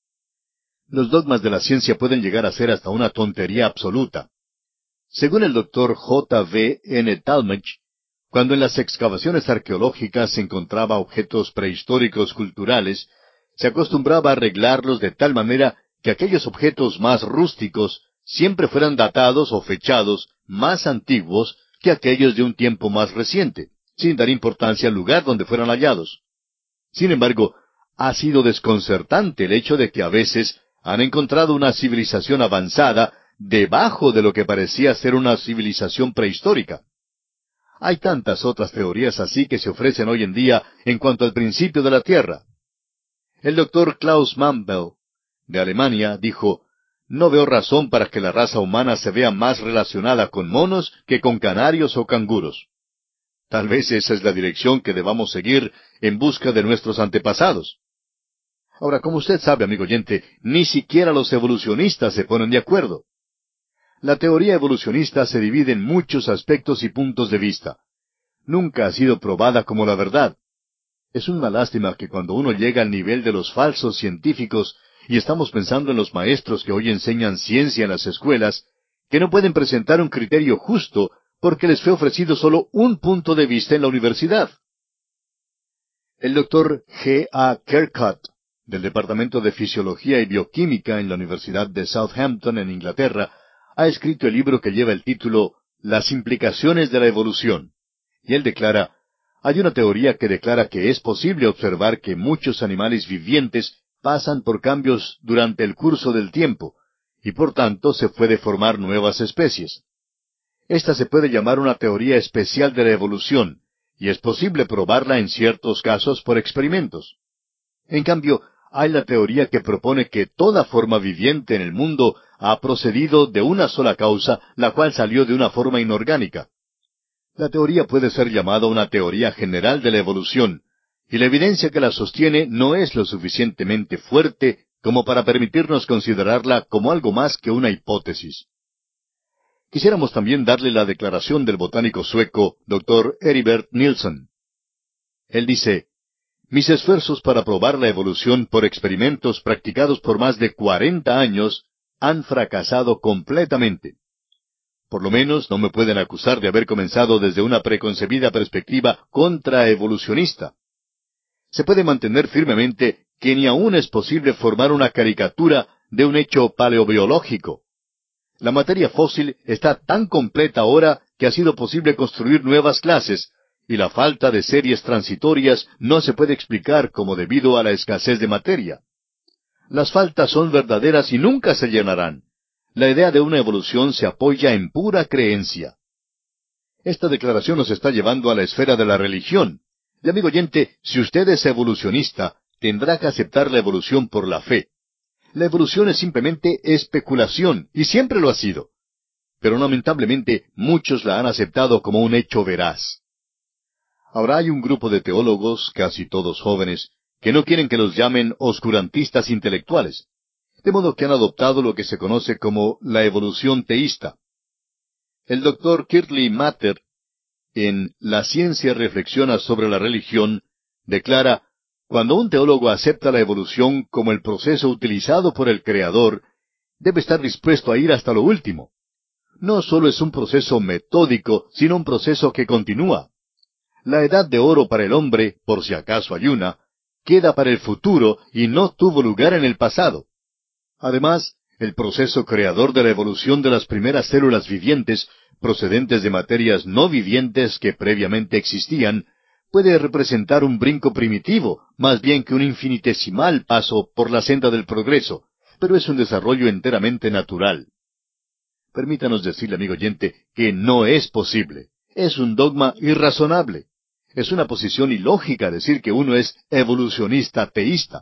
Los dogmas de la ciencia pueden llegar a ser hasta una tontería absoluta. Según el doctor J. V. N. Talmage, cuando en las excavaciones arqueológicas se encontraba objetos prehistóricos culturales, se acostumbraba a arreglarlos de tal manera que aquellos objetos más rústicos siempre fueran datados o fechados más antiguos que aquellos de un tiempo más reciente, sin dar importancia al lugar donde fueran hallados. Sin embargo, ha sido desconcertante el hecho de que a veces han encontrado una civilización avanzada debajo de lo que parecía ser una civilización prehistórica. Hay tantas otras teorías así que se ofrecen hoy en día en cuanto al principio de la Tierra. El doctor Klaus Mantel, de Alemania, dijo, «No veo razón para que la raza humana se vea más relacionada con monos que con canarios o canguros». Tal vez esa es la dirección que debamos seguir en busca de nuestros antepasados. Ahora, como usted sabe, amigo oyente, ni siquiera los evolucionistas se ponen de acuerdo. La teoría evolucionista se divide en muchos aspectos y puntos de vista. Nunca ha sido probada como la verdad. Es una lástima que cuando uno llega al nivel de los falsos científicos, y estamos pensando en los maestros que hoy enseñan ciencia en las escuelas, que no pueden presentar un criterio justo porque les fue ofrecido solo un punto de vista en la universidad. El doctor G. A. Kercott, del Departamento de Fisiología y Bioquímica en la Universidad de Southampton, en Inglaterra, ha escrito el libro que lleva el título Las implicaciones de la evolución. Y él declara, hay una teoría que declara que es posible observar que muchos animales vivientes pasan por cambios durante el curso del tiempo, y por tanto se puede formar nuevas especies. Esta se puede llamar una teoría especial de la evolución, y es posible probarla en ciertos casos por experimentos. En cambio, hay la teoría que propone que toda forma viviente en el mundo ha procedido de una sola causa, la cual salió de una forma inorgánica. La teoría puede ser llamada una teoría general de la evolución, y la evidencia que la sostiene no es lo suficientemente fuerte como para permitirnos considerarla como algo más que una hipótesis. Quisiéramos también darle la declaración del botánico sueco, doctor Heribert Nilsson. Él dice, «Mis esfuerzos para probar la evolución por experimentos practicados por más de cuarenta años han fracasado completamente. Por lo menos no me pueden acusar de haber comenzado desde una preconcebida perspectiva contraevolucionista. Se puede mantener firmemente que ni aún es posible formar una caricatura de un hecho paleobiológico. La materia fósil está tan completa ahora que ha sido posible construir nuevas clases, y la falta de series transitorias no se puede explicar como debido a la escasez de materia. Las faltas son verdaderas y nunca se llenarán. La idea de una evolución se apoya en pura creencia». Esta declaración nos está llevando a la esfera de la religión. Y amigo oyente, si usted es evolucionista, tendrá que aceptar la evolución por la fe. La evolución es simplemente especulación, y siempre lo ha sido. Pero lamentablemente muchos la han aceptado como un hecho veraz. Ahora hay un grupo de teólogos, casi todos jóvenes, que no quieren que los llamen oscurantistas intelectuales, de modo que han adoptado lo que se conoce como la evolución teísta. El doctor Kirtley Mather, en La ciencia reflexiona sobre la religión, declara, cuando un teólogo acepta la evolución como el proceso utilizado por el Creador, debe estar dispuesto a ir hasta lo último. No solo es un proceso metódico, sino un proceso que continúa. La edad de oro para el hombre, por si acaso hay una, queda para el futuro y no tuvo lugar en el pasado. Además, el proceso creador de la evolución de las primeras células vivientes, procedentes de materias no vivientes que previamente existían, puede representar un brinco primitivo, más bien que un infinitesimal paso por la senda del progreso, pero es un desarrollo enteramente natural. Permítanos decirle, amigo oyente, que no es posible. Es un dogma irrazonable. Es una posición ilógica decir que uno es evolucionista teísta.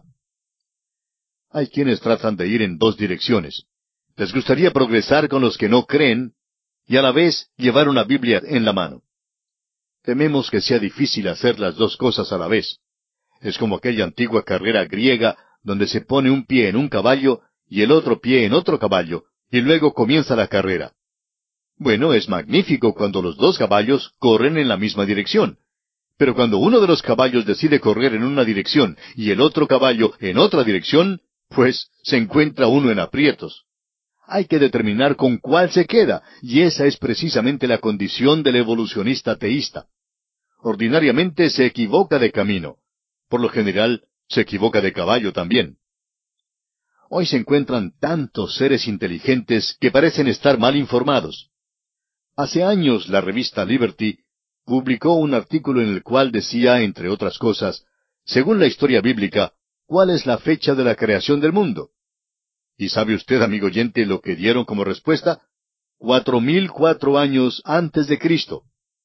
Hay quienes tratan de ir en dos direcciones. Les gustaría progresar con los que no creen y a la vez llevar una Biblia en la mano. Tememos que sea difícil hacer las dos cosas a la vez. Es como aquella antigua carrera griega donde se pone un pie en un caballo y el otro pie en otro caballo, y luego comienza la carrera. Bueno, es magnífico cuando los dos caballos corren en la misma dirección. Pero cuando uno de los caballos decide correr en una dirección y el otro caballo en otra dirección, pues se encuentra uno en aprietos. Hay que determinar con cuál se queda, y esa es precisamente la condición del evolucionista teísta. Ordinariamente se equivoca de camino. Por lo general, se equivoca de caballo también. Hoy se encuentran tantos seres inteligentes que parecen estar mal informados. Hace años la revista Liberty publicó un artículo en el cual decía, entre otras cosas, según la historia bíblica, ¿cuál es la fecha de la creación del mundo? ¿Y sabe usted, amigo oyente, lo que dieron como respuesta? Cuatro mil cuatro años antes de Cristo.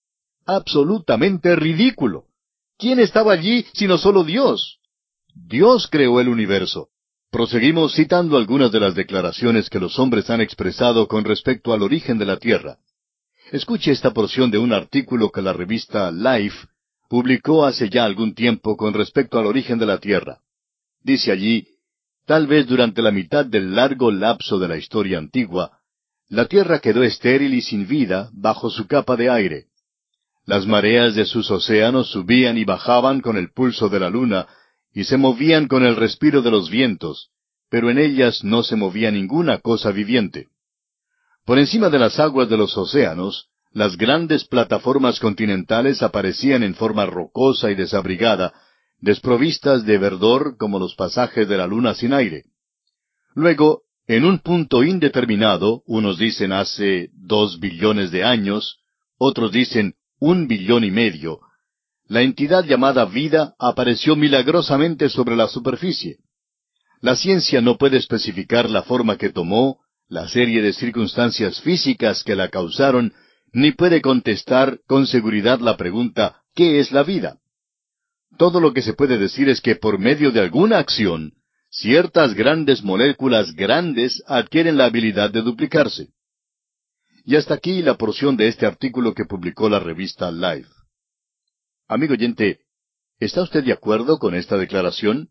Absolutamente ridículo. ¿Quién estaba allí sino solo Dios? Dios creó el universo. Proseguimos citando algunas de las declaraciones que los hombres han expresado con respecto al origen de la Tierra. Escuche esta porción de un artículo que la revista Life publicó hace ya algún tiempo con respecto al origen de la Tierra. Dice allí: tal vez durante la mitad del largo lapso de la historia antigua, la Tierra quedó estéril y sin vida bajo su capa de aire. Las mareas de sus océanos subían y bajaban con el pulso de la luna, y se movían con el respiro de los vientos, pero en ellas no se movía ninguna cosa viviente. Por encima de las aguas de los océanos, las grandes plataformas continentales aparecían en forma rocosa y desabrigada, desprovistas de verdor como los pasajes de la luna sin aire. Luego, en un punto indeterminado, unos dicen hace dos billones de años, otros dicen un billón y medio, la entidad llamada vida apareció milagrosamente sobre la superficie. La ciencia no puede especificar la forma que tomó, la serie de circunstancias físicas que la causaron, ni puede contestar con seguridad la pregunta ¿qué es la vida? Todo lo que se puede decir es que por medio de alguna acción, ciertas grandes moléculas grandes adquieren la habilidad de duplicarse. Y hasta aquí la porción de este artículo que publicó la revista Life. Amigo oyente, ¿está usted de acuerdo con esta declaración?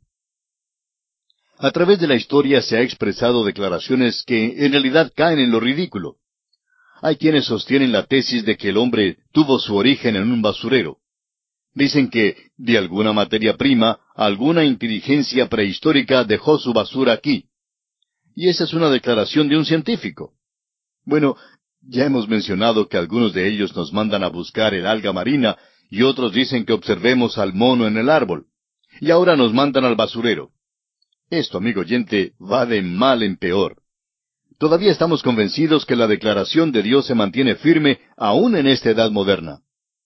A través de la historia se ha expresado declaraciones que en realidad caen en lo ridículo. Hay quienes sostienen la tesis de que el hombre tuvo su origen en un basurero. Dicen que, de alguna materia prima, alguna inteligencia prehistórica dejó su basura aquí. Y esa es una declaración de un científico. Bueno, ya hemos mencionado que algunos de ellos nos mandan a buscar el alga marina y otros dicen que observemos al mono en el árbol. Y ahora nos mandan al basurero. Esto, amigo oyente, va de mal en peor. Todavía estamos convencidos que la declaración de Dios se mantiene firme aún en esta edad moderna.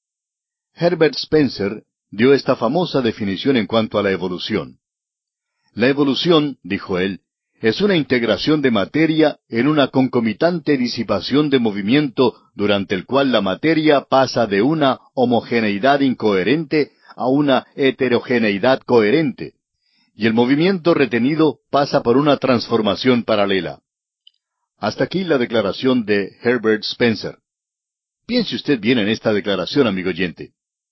Herbert Spencer dio esta famosa definición en cuanto a la evolución. La evolución, dijo él, es una integración de materia en una concomitante disipación de movimiento durante el cual la materia pasa de una homogeneidad incoherente a una heterogeneidad coherente, y el movimiento retenido pasa por una transformación paralela. Hasta aquí la declaración de Herbert Spencer. Piense usted bien en esta declaración, amigo oyente.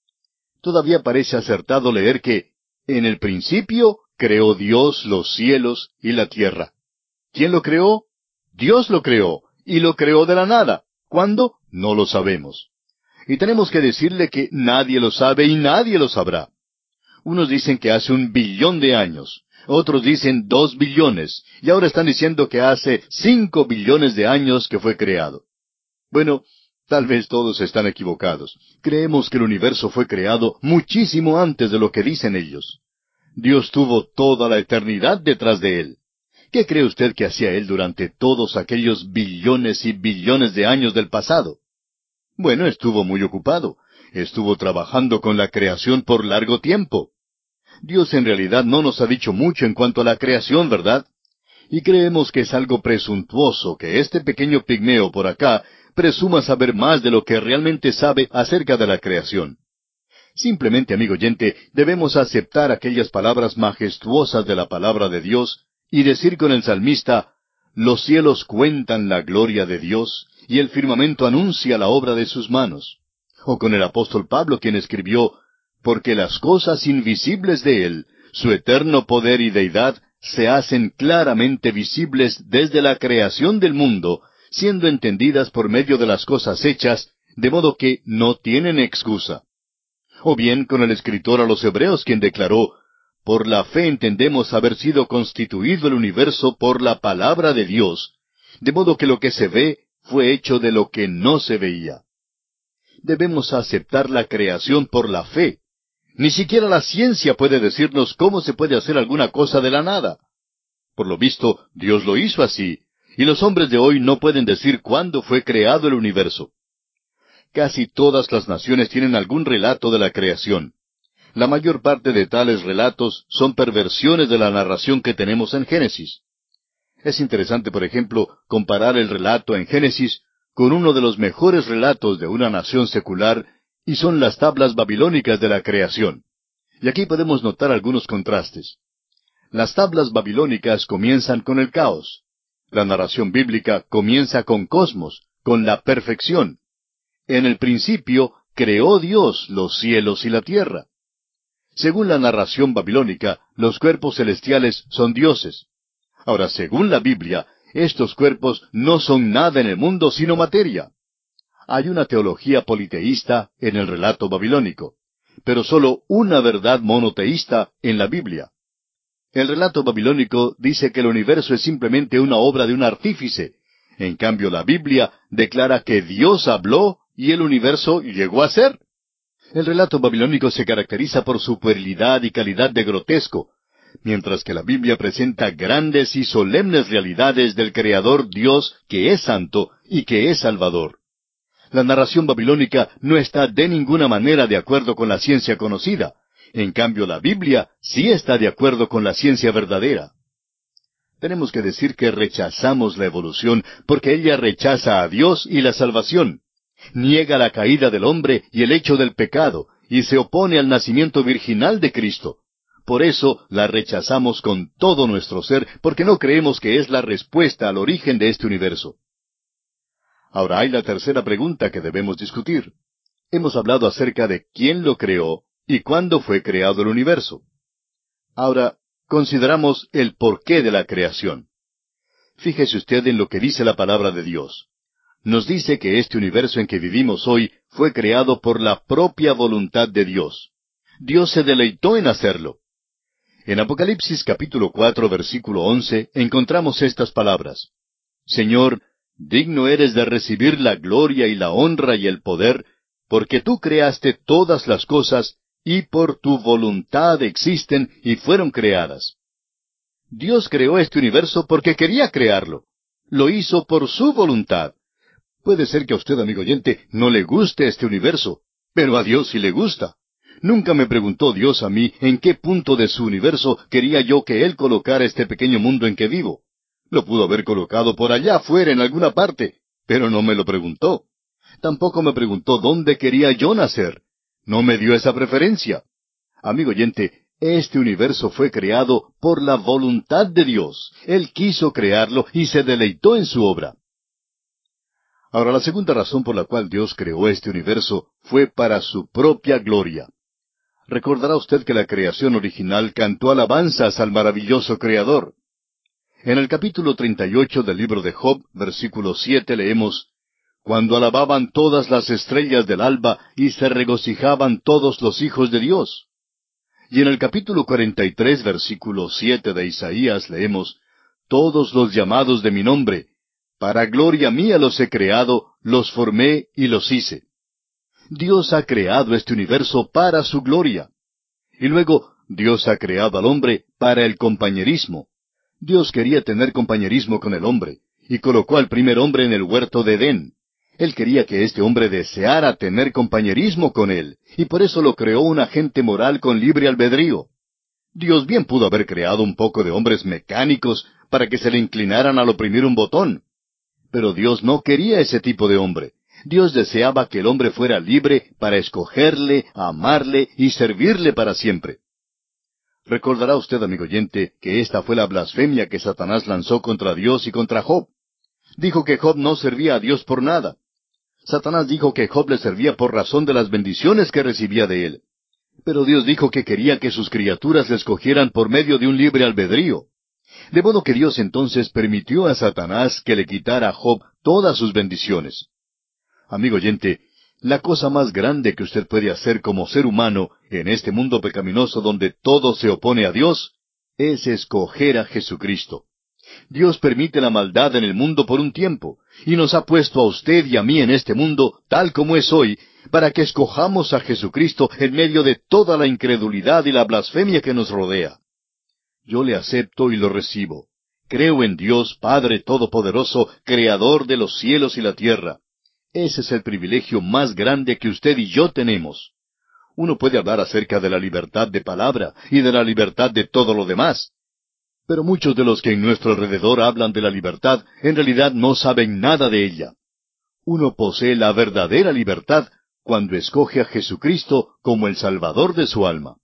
Todavía parece acertado leer que, en el principio, creó Dios los cielos y la tierra. ¿Quién lo creó? Dios lo creó, y lo creó de la nada. ¿Cuándo? No lo sabemos. Y tenemos que decirle que nadie lo sabe y nadie lo sabrá. Unos dicen que hace un billón de años, otros dicen dos billones, y ahora están diciendo que hace cinco billones de años que fue creado. Bueno, tal vez todos están equivocados. Creemos que el universo fue creado muchísimo antes de lo que dicen ellos. Dios tuvo toda la eternidad detrás de él. ¿Qué cree usted que hacía él durante todos aquellos billones y billones de años del pasado? Bueno, estuvo muy ocupado. Estuvo trabajando con la creación por largo tiempo. Dios en realidad no nos ha dicho mucho en cuanto a la creación, ¿verdad? Y creemos que es algo presuntuoso que este pequeño pigmeo por acá presuma saber más de lo que realmente sabe acerca de la creación. Simplemente, amigo oyente, debemos aceptar aquellas palabras majestuosas de la palabra de Dios y decir con el salmista: los cielos cuentan la gloria de Dios, y el firmamento anuncia la obra de sus manos. O con el apóstol Pablo, quien escribió: porque las cosas invisibles de Él, su eterno poder y deidad, se hacen claramente visibles desde la creación del mundo, siendo entendidas por medio de las cosas hechas, de modo que no tienen excusa. O bien con el escritor a los Hebreos, quien declaró: por la fe entendemos haber sido constituido el universo por la palabra de Dios, de modo que lo que se ve fue hecho de lo que no se veía. Debemos aceptar la creación por la fe. Ni siquiera la ciencia puede decirnos cómo se puede hacer alguna cosa de la nada. Por lo visto, Dios lo hizo así, y los hombres de hoy no pueden decir cuándo fue creado el universo. Casi todas las naciones tienen algún relato de la creación. La mayor parte de tales relatos son perversiones de la narración que tenemos en Génesis. Es interesante, por ejemplo, comparar el relato en Génesis con uno de los mejores relatos de una nación secular, y son las tablas babilónicas de la creación. Y aquí podemos notar algunos contrastes. Las tablas babilónicas comienzan con el caos. La narración bíblica comienza con cosmos, con la perfección. En el principio creó Dios los cielos y la tierra. Según la narración babilónica, los cuerpos celestiales son dioses. Ahora, según la Biblia, estos cuerpos no son nada en el mundo sino materia. Hay una teología politeísta en el relato babilónico, pero solo una verdad monoteísta en la Biblia. El relato babilónico dice que el universo es simplemente una obra de un artífice. En cambio, la Biblia declara que Dios habló y el universo llegó a ser. El relato babilónico se caracteriza por su puerilidad y calidad de grotesco, mientras que la Biblia presenta grandes y solemnes realidades del Creador Dios que es santo y que es salvador. La narración babilónica no está de ninguna manera de acuerdo con la ciencia conocida. En cambio, la Biblia sí está de acuerdo con la ciencia verdadera. Tenemos que decir que rechazamos la evolución porque ella rechaza a Dios y la salvación. Niega la caída del hombre y el hecho del pecado, y se opone al nacimiento virginal de Cristo. Por eso la rechazamos con todo nuestro ser, porque no creemos que es la respuesta al origen de este universo. Ahora hay la tercera pregunta que debemos discutir. Hemos hablado acerca de quién lo creó y cuándo fue creado el universo. Ahora, consideramos el porqué de la creación. Fíjese usted en lo que dice la palabra de Dios. Nos dice que este universo en que vivimos hoy fue creado por la propia voluntad de Dios. Dios se deleitó en hacerlo. En Apocalipsis capítulo cuatro, versículo once, encontramos estas palabras. Señor, digno eres de recibir la gloria y la honra y el poder, porque tú creaste todas las cosas, y por tu voluntad existen y fueron creadas. Dios creó este universo porque quería crearlo. Lo hizo por su voluntad. Puede ser que a usted, amigo oyente, no le guste este universo, pero a Dios sí le gusta. Nunca me preguntó Dios a mí en qué punto de su universo quería yo que Él colocara este pequeño mundo en que vivo. Lo pudo haber colocado por allá afuera en alguna parte, pero no me lo preguntó. Tampoco me preguntó dónde quería yo nacer. No me dio esa preferencia. Amigo oyente, este universo fue creado por la voluntad de Dios. Él quiso crearlo y se deleitó en su obra. Ahora, la segunda razón por la cual Dios creó este universo fue para su propia gloria. Recordará usted que la creación original cantó alabanzas al maravilloso Creador. En el capítulo treinta y ocho del libro de Job, versículo siete, leemos, «Cuando alababan todas las estrellas del alba y se regocijaban todos los hijos de Dios». Y en el capítulo cuarenta y tres, versículo siete de Isaías, leemos, «Todos los llamados de mi nombre, para gloria mía los he creado, los formé y los hice». Dios ha creado este universo para su gloria. Y luego, Dios ha creado al hombre para el compañerismo. Dios quería tener compañerismo con el hombre, y colocó al primer hombre en el huerto de Edén. Él quería que este hombre deseara tener compañerismo con él, y por eso lo creó un agente moral con libre albedrío. Dios bien pudo haber creado un poco de hombres mecánicos para que se le inclinaran al oprimir un botón. Pero Dios no quería ese tipo de hombre. Dios deseaba que el hombre fuera libre para escogerle, amarle y servirle para siempre. Recordará usted, amigo oyente, que esta fue la blasfemia que Satanás lanzó contra Dios y contra Job. Dijo que Job no servía a Dios por nada. Satanás dijo que Job le servía por razón de las bendiciones que recibía de él. Pero Dios dijo que quería que sus criaturas le escogieran por medio de un libre albedrío. De modo que Dios entonces permitió a Satanás que le quitara a Job todas sus bendiciones. Amigo oyente, la cosa más grande que usted puede hacer como ser humano en este mundo pecaminoso donde todo se opone a Dios, es escoger a Jesucristo. Dios permite la maldad en el mundo por un tiempo, y nos ha puesto a usted y a mí en este mundo, tal como es hoy, para que escojamos a Jesucristo en medio de toda la incredulidad y la blasfemia que nos rodea. Yo le acepto y lo recibo. Creo en Dios, Padre Todopoderoso, Creador de los cielos y la tierra. Ese es el privilegio más grande que usted y yo tenemos. Uno puede hablar acerca de la libertad de palabra y de la libertad de todo lo demás. Pero muchos de los que en nuestro alrededor hablan de la libertad, en realidad no saben nada de ella. Uno posee la verdadera libertad cuando escoge a Jesucristo como el Salvador de su alma.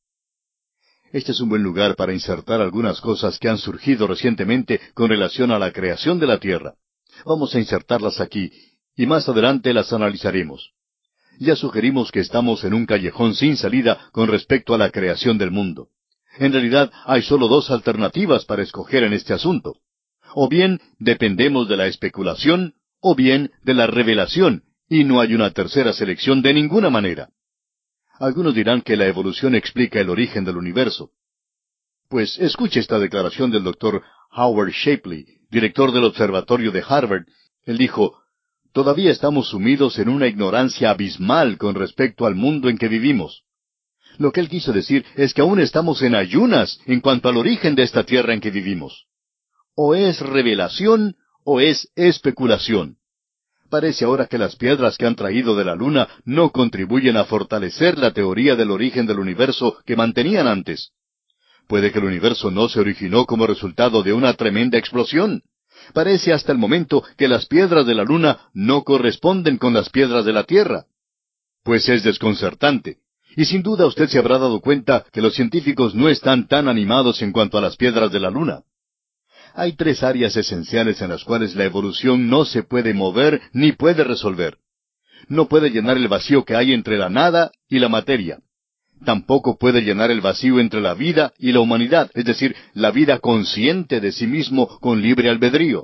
Este es un buen lugar para insertar algunas cosas que han surgido recientemente con relación a la creación de la tierra. Vamos a insertarlas aquí, y más adelante las analizaremos. Ya sugerimos que estamos en un callejón sin salida con respecto a la creación del mundo. En realidad, hay solo dos alternativas para escoger en este asunto. O bien dependemos de la especulación, o bien de la revelación, y no hay una tercera selección de ninguna manera. Algunos dirán que la evolución explica el origen del universo. Pues escuche esta declaración del doctor Howard Shapley, director del Observatorio de Harvard. Él dijo, «Todavía estamos sumidos en una ignorancia abismal con respecto al mundo en que vivimos». Lo que él quiso decir es que aún estamos en ayunas en cuanto al origen de esta tierra en que vivimos. O es revelación o es especulación. Parece ahora que las piedras que han traído de la luna no contribuyen a fortalecer la teoría del origen del universo que mantenían antes. Puede que el universo no se originó como resultado de una tremenda explosión. Parece hasta el momento que las piedras de la luna no corresponden con las piedras de la tierra. Pues es desconcertante. Y sin duda usted se habrá dado cuenta que los científicos no están tan animados en cuanto a las piedras de la luna. Hay tres áreas esenciales en las cuales la evolución no se puede mover ni puede resolver. No puede llenar el vacío que hay entre la nada y la materia. Tampoco puede llenar el vacío entre la vida y la humanidad, es decir, la vida consciente de sí mismo con libre albedrío.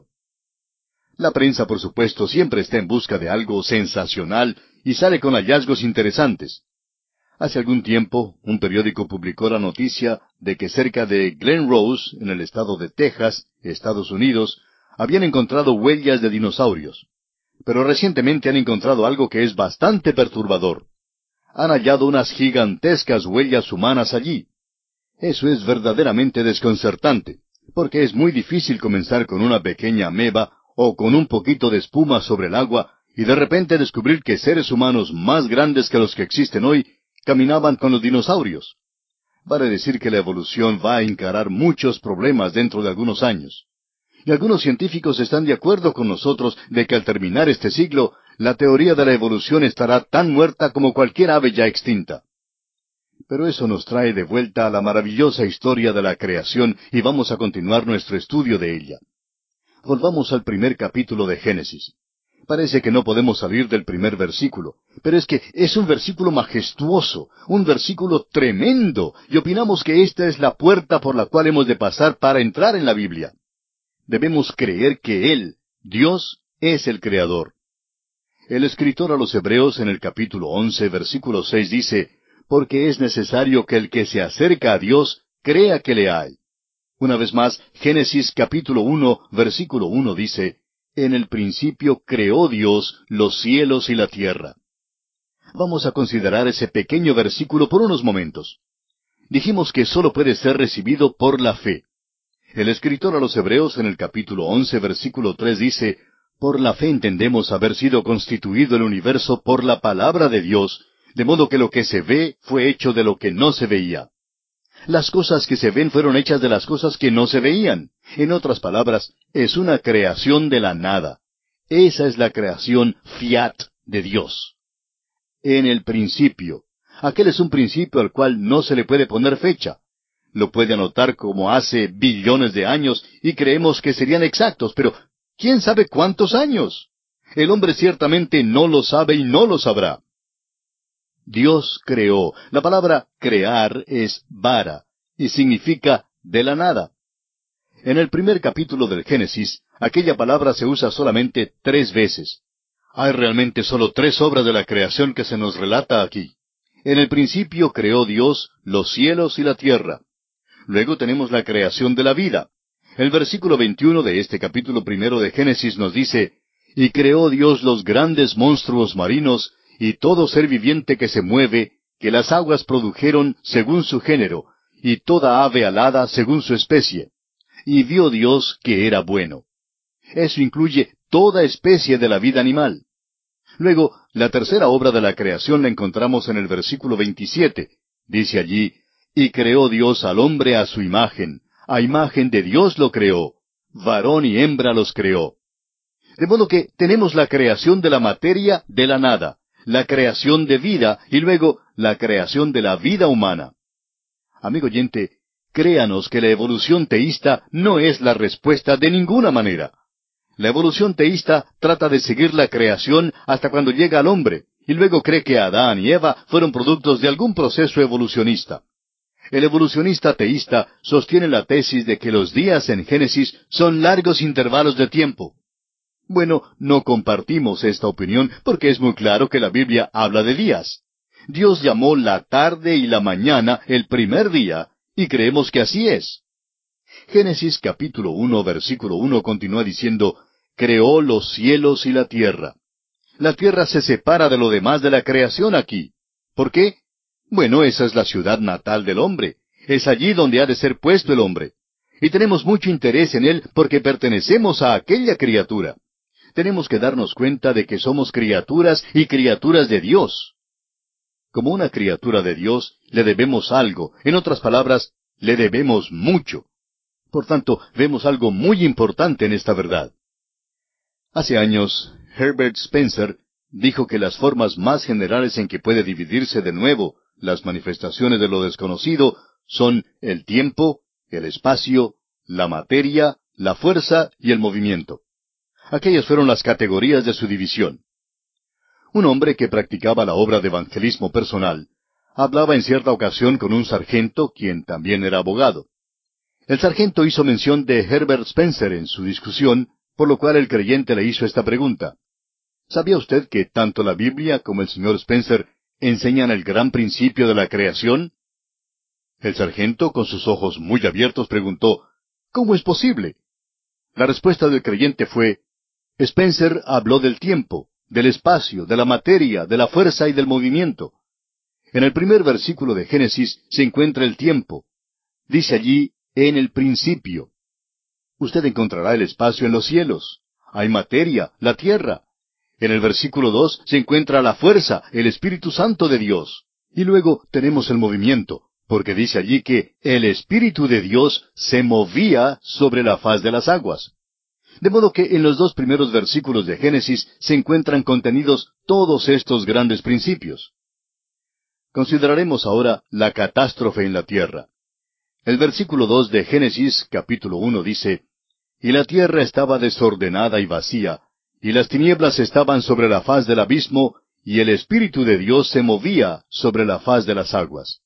La prensa, por supuesto, siempre está en busca de algo sensacional y sale con hallazgos interesantes. Hace algún tiempo, un periódico publicó la noticia de que cerca de Glen Rose, en el estado de Texas, Estados Unidos, habían encontrado huellas de dinosaurios. Pero recientemente han encontrado algo que es bastante perturbador. Han hallado unas gigantescas huellas humanas allí. Eso es verdaderamente desconcertante, porque es muy difícil comenzar con una pequeña ameba o con un poquito de espuma sobre el agua y de repente descubrir que seres humanos más grandes que los que existen hoy caminaban con los dinosaurios. Vale decir que la evolución va a encarar muchos problemas dentro de algunos años. Y algunos científicos están de acuerdo con nosotros de que al terminar este siglo, la teoría de la evolución estará tan muerta como cualquier ave ya extinta. Pero eso nos trae de vuelta a la maravillosa historia de la creación y vamos a continuar nuestro estudio de ella. Volvamos al primer capítulo de Génesis. Parece que no podemos salir del primer versículo, pero es que es un versículo majestuoso, un versículo tremendo, y opinamos que esta es la puerta por la cual hemos de pasar para entrar en la Biblia. Debemos creer que Él, Dios, es el Creador. El escritor a los Hebreos en el capítulo once, versículo seis dice, «Porque es necesario que el que se acerca a Dios crea que le hay». Una vez más, Génesis capítulo uno, versículo uno dice, «En el principio creó Dios los cielos y la tierra». Vamos a considerar ese pequeño versículo por unos momentos. Dijimos que sólo puede ser recibido por la fe. El escritor a los Hebreos en el capítulo once, versículo tres dice, «Por la fe entendemos haber sido constituido el universo por la palabra de Dios, de modo que lo que se ve fue hecho de lo que no se veía». Las cosas que se ven fueron hechas de las cosas que no se veían. En otras palabras, es una creación de la nada. Esa es la creación fiat de Dios. En el principio. Aquel es un principio al cual no se le puede poner fecha. Lo puede anotar como hace billones de años y creemos que serían exactos, pero ¿quién sabe cuántos años? El hombre ciertamente no lo sabe y no lo sabrá. Dios creó. La palabra crear es bara y significa de la nada. En el primer capítulo del Génesis, aquella palabra se usa solamente tres veces. Hay realmente solo tres obras de la creación que se nos relata aquí. En el principio creó Dios los cielos y la tierra. Luego tenemos la creación de la vida. El versículo veintiuno de este capítulo primero de Génesis nos dice, «Y creó Dios los grandes monstruos marinos, y todo ser viviente que se mueve, que las aguas produjeron según su género, y toda ave alada según su especie. Y vio Dios que era bueno». Eso incluye toda especie de la vida animal. Luego, la tercera obra de la creación la encontramos en el versículo veintisiete. Dice allí, «Y creó Dios al hombre a su imagen, a imagen de Dios lo creó, varón y hembra los creó». De modo que tenemos la creación de la materia de la nada, la creación de vida y luego la creación de la vida humana. Amigo oyente, créanos que la evolución teísta no es la respuesta de ninguna manera. La evolución teísta trata de seguir la creación hasta cuando llega al hombre, y luego cree que Adán y Eva fueron productos de algún proceso evolucionista. El evolucionista teísta sostiene la tesis de que los días en Génesis son largos intervalos de tiempo. Bueno, no compartimos esta opinión porque es muy claro que la Biblia habla de días. Dios llamó la tarde y la mañana el primer día, y creemos que así es. Génesis capítulo uno, versículo uno continúa diciendo, creó los cielos y la tierra. La tierra se separa de lo demás de la creación aquí. ¿Por qué? Bueno, esa es la ciudad natal del hombre. Es allí donde ha de ser puesto el hombre. Y tenemos mucho interés en él porque pertenecemos a aquella criatura. Tenemos que darnos cuenta de que somos criaturas y criaturas de Dios. Como una criatura de Dios, le debemos algo. En otras palabras, le debemos mucho. Por tanto, vemos algo muy importante en esta verdad. Hace años, Herbert Spencer dijo que las formas más generales en que puede dividirse de nuevo las manifestaciones de lo desconocido son el tiempo, el espacio, la materia, la fuerza y el movimiento. Aquellas fueron las categorías de su división. Un hombre que practicaba la obra de evangelismo personal hablaba en cierta ocasión con un sargento, quien también era abogado. El sargento hizo mención de Herbert Spencer en su discusión, por lo cual el creyente le hizo esta pregunta. ¿Sabía usted que tanto la Biblia como el señor Spencer enseñan el gran principio de la creación? El sargento, con sus ojos muy abiertos, preguntó, ¿cómo es posible? La respuesta del creyente fue, Spencer habló del tiempo, del espacio, de la materia, de la fuerza y del movimiento. En el primer versículo de Génesis se encuentra el tiempo. Dice allí, en el principio. Usted encontrará el espacio en los cielos. Hay materia, la tierra. En el versículo dos se encuentra la fuerza, el Espíritu Santo de Dios. Y luego tenemos el movimiento, porque dice allí que el Espíritu de Dios se movía sobre la faz de las aguas. De modo que en los dos primeros versículos de Génesis se encuentran contenidos todos estos grandes principios. Consideraremos ahora la catástrofe en la tierra. El versículo dos de Génesis capítulo uno dice, Y la tierra estaba desordenada y vacía, y las tinieblas estaban sobre la faz del abismo, y el Espíritu de Dios se movía sobre la faz de las aguas.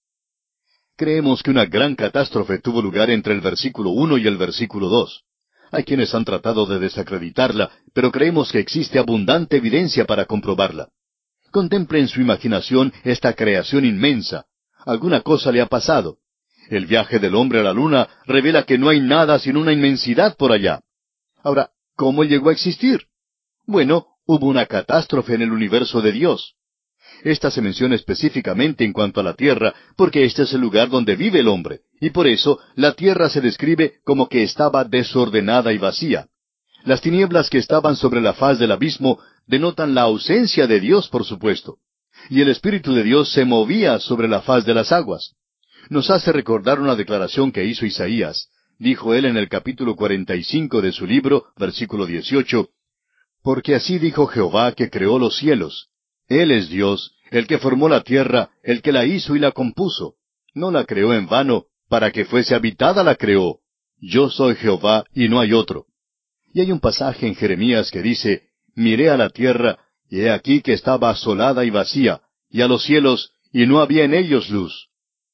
Creemos que una gran catástrofe tuvo lugar entre el versículo uno y el versículo dos. Hay quienes han tratado de desacreditarla, pero creemos que existe abundante evidencia para comprobarla. Contemple en su imaginación esta creación inmensa. Alguna cosa le ha pasado. El viaje del hombre a la luna revela que no hay nada sino una inmensidad por allá. Ahora, ¿cómo llegó a existir? Bueno, hubo una catástrofe en el universo de Dios. Esta se menciona específicamente en cuanto a la tierra, porque este es el lugar donde vive el hombre, y por eso la tierra se describe como que estaba desordenada y vacía. Las tinieblas que estaban sobre la faz del abismo denotan la ausencia de Dios, por supuesto. Y el Espíritu de Dios se movía sobre la faz de las aguas. Nos hace recordar una declaración que hizo Isaías. Dijo él en el capítulo cuarenta y cinco de su libro, versículo dieciocho, Porque así dijo Jehová que creó los cielos. Él es Dios, el que formó la tierra, el que la hizo y la compuso. No la creó en vano, para que fuese habitada la creó. Yo soy Jehová y no hay otro. Y hay un pasaje en Jeremías que dice, Miré a la tierra, y he aquí que estaba asolada y vacía, y a los cielos, y no había en ellos luz.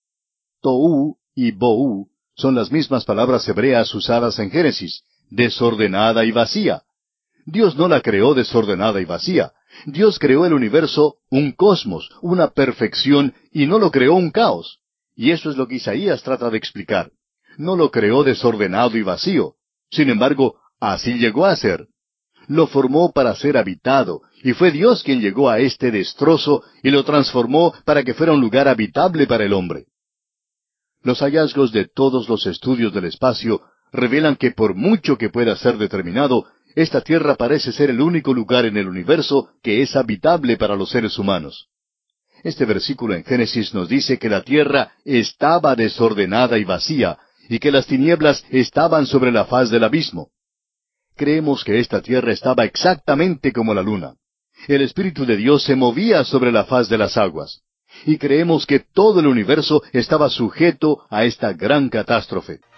Tohu y Bohu son las mismas palabras hebreas usadas en Génesis, desordenada y vacía. Dios no la creó desordenada y vacía. Dios creó el universo, un cosmos, una perfección, y no lo creó un caos. Y eso es lo que Isaías trata de explicar. No lo creó desordenado y vacío. Sin embargo, así llegó a ser. Lo formó para ser habitado, y fue Dios quien llegó a este destrozo y lo transformó para que fuera un lugar habitable para el hombre. Los hallazgos de todos los estudios del espacio revelan que por mucho que pueda ser determinado, esta tierra parece ser el único lugar en el universo que es habitable para los seres humanos. Este versículo en Génesis nos dice que la tierra estaba desordenada y vacía, y que las tinieblas estaban sobre la faz del abismo. Creemos que esta tierra estaba exactamente como la luna. el Espíritu de Dios se movía sobre la faz de las aguas. Y creemos que todo el universo estaba sujeto a esta gran catástrofe.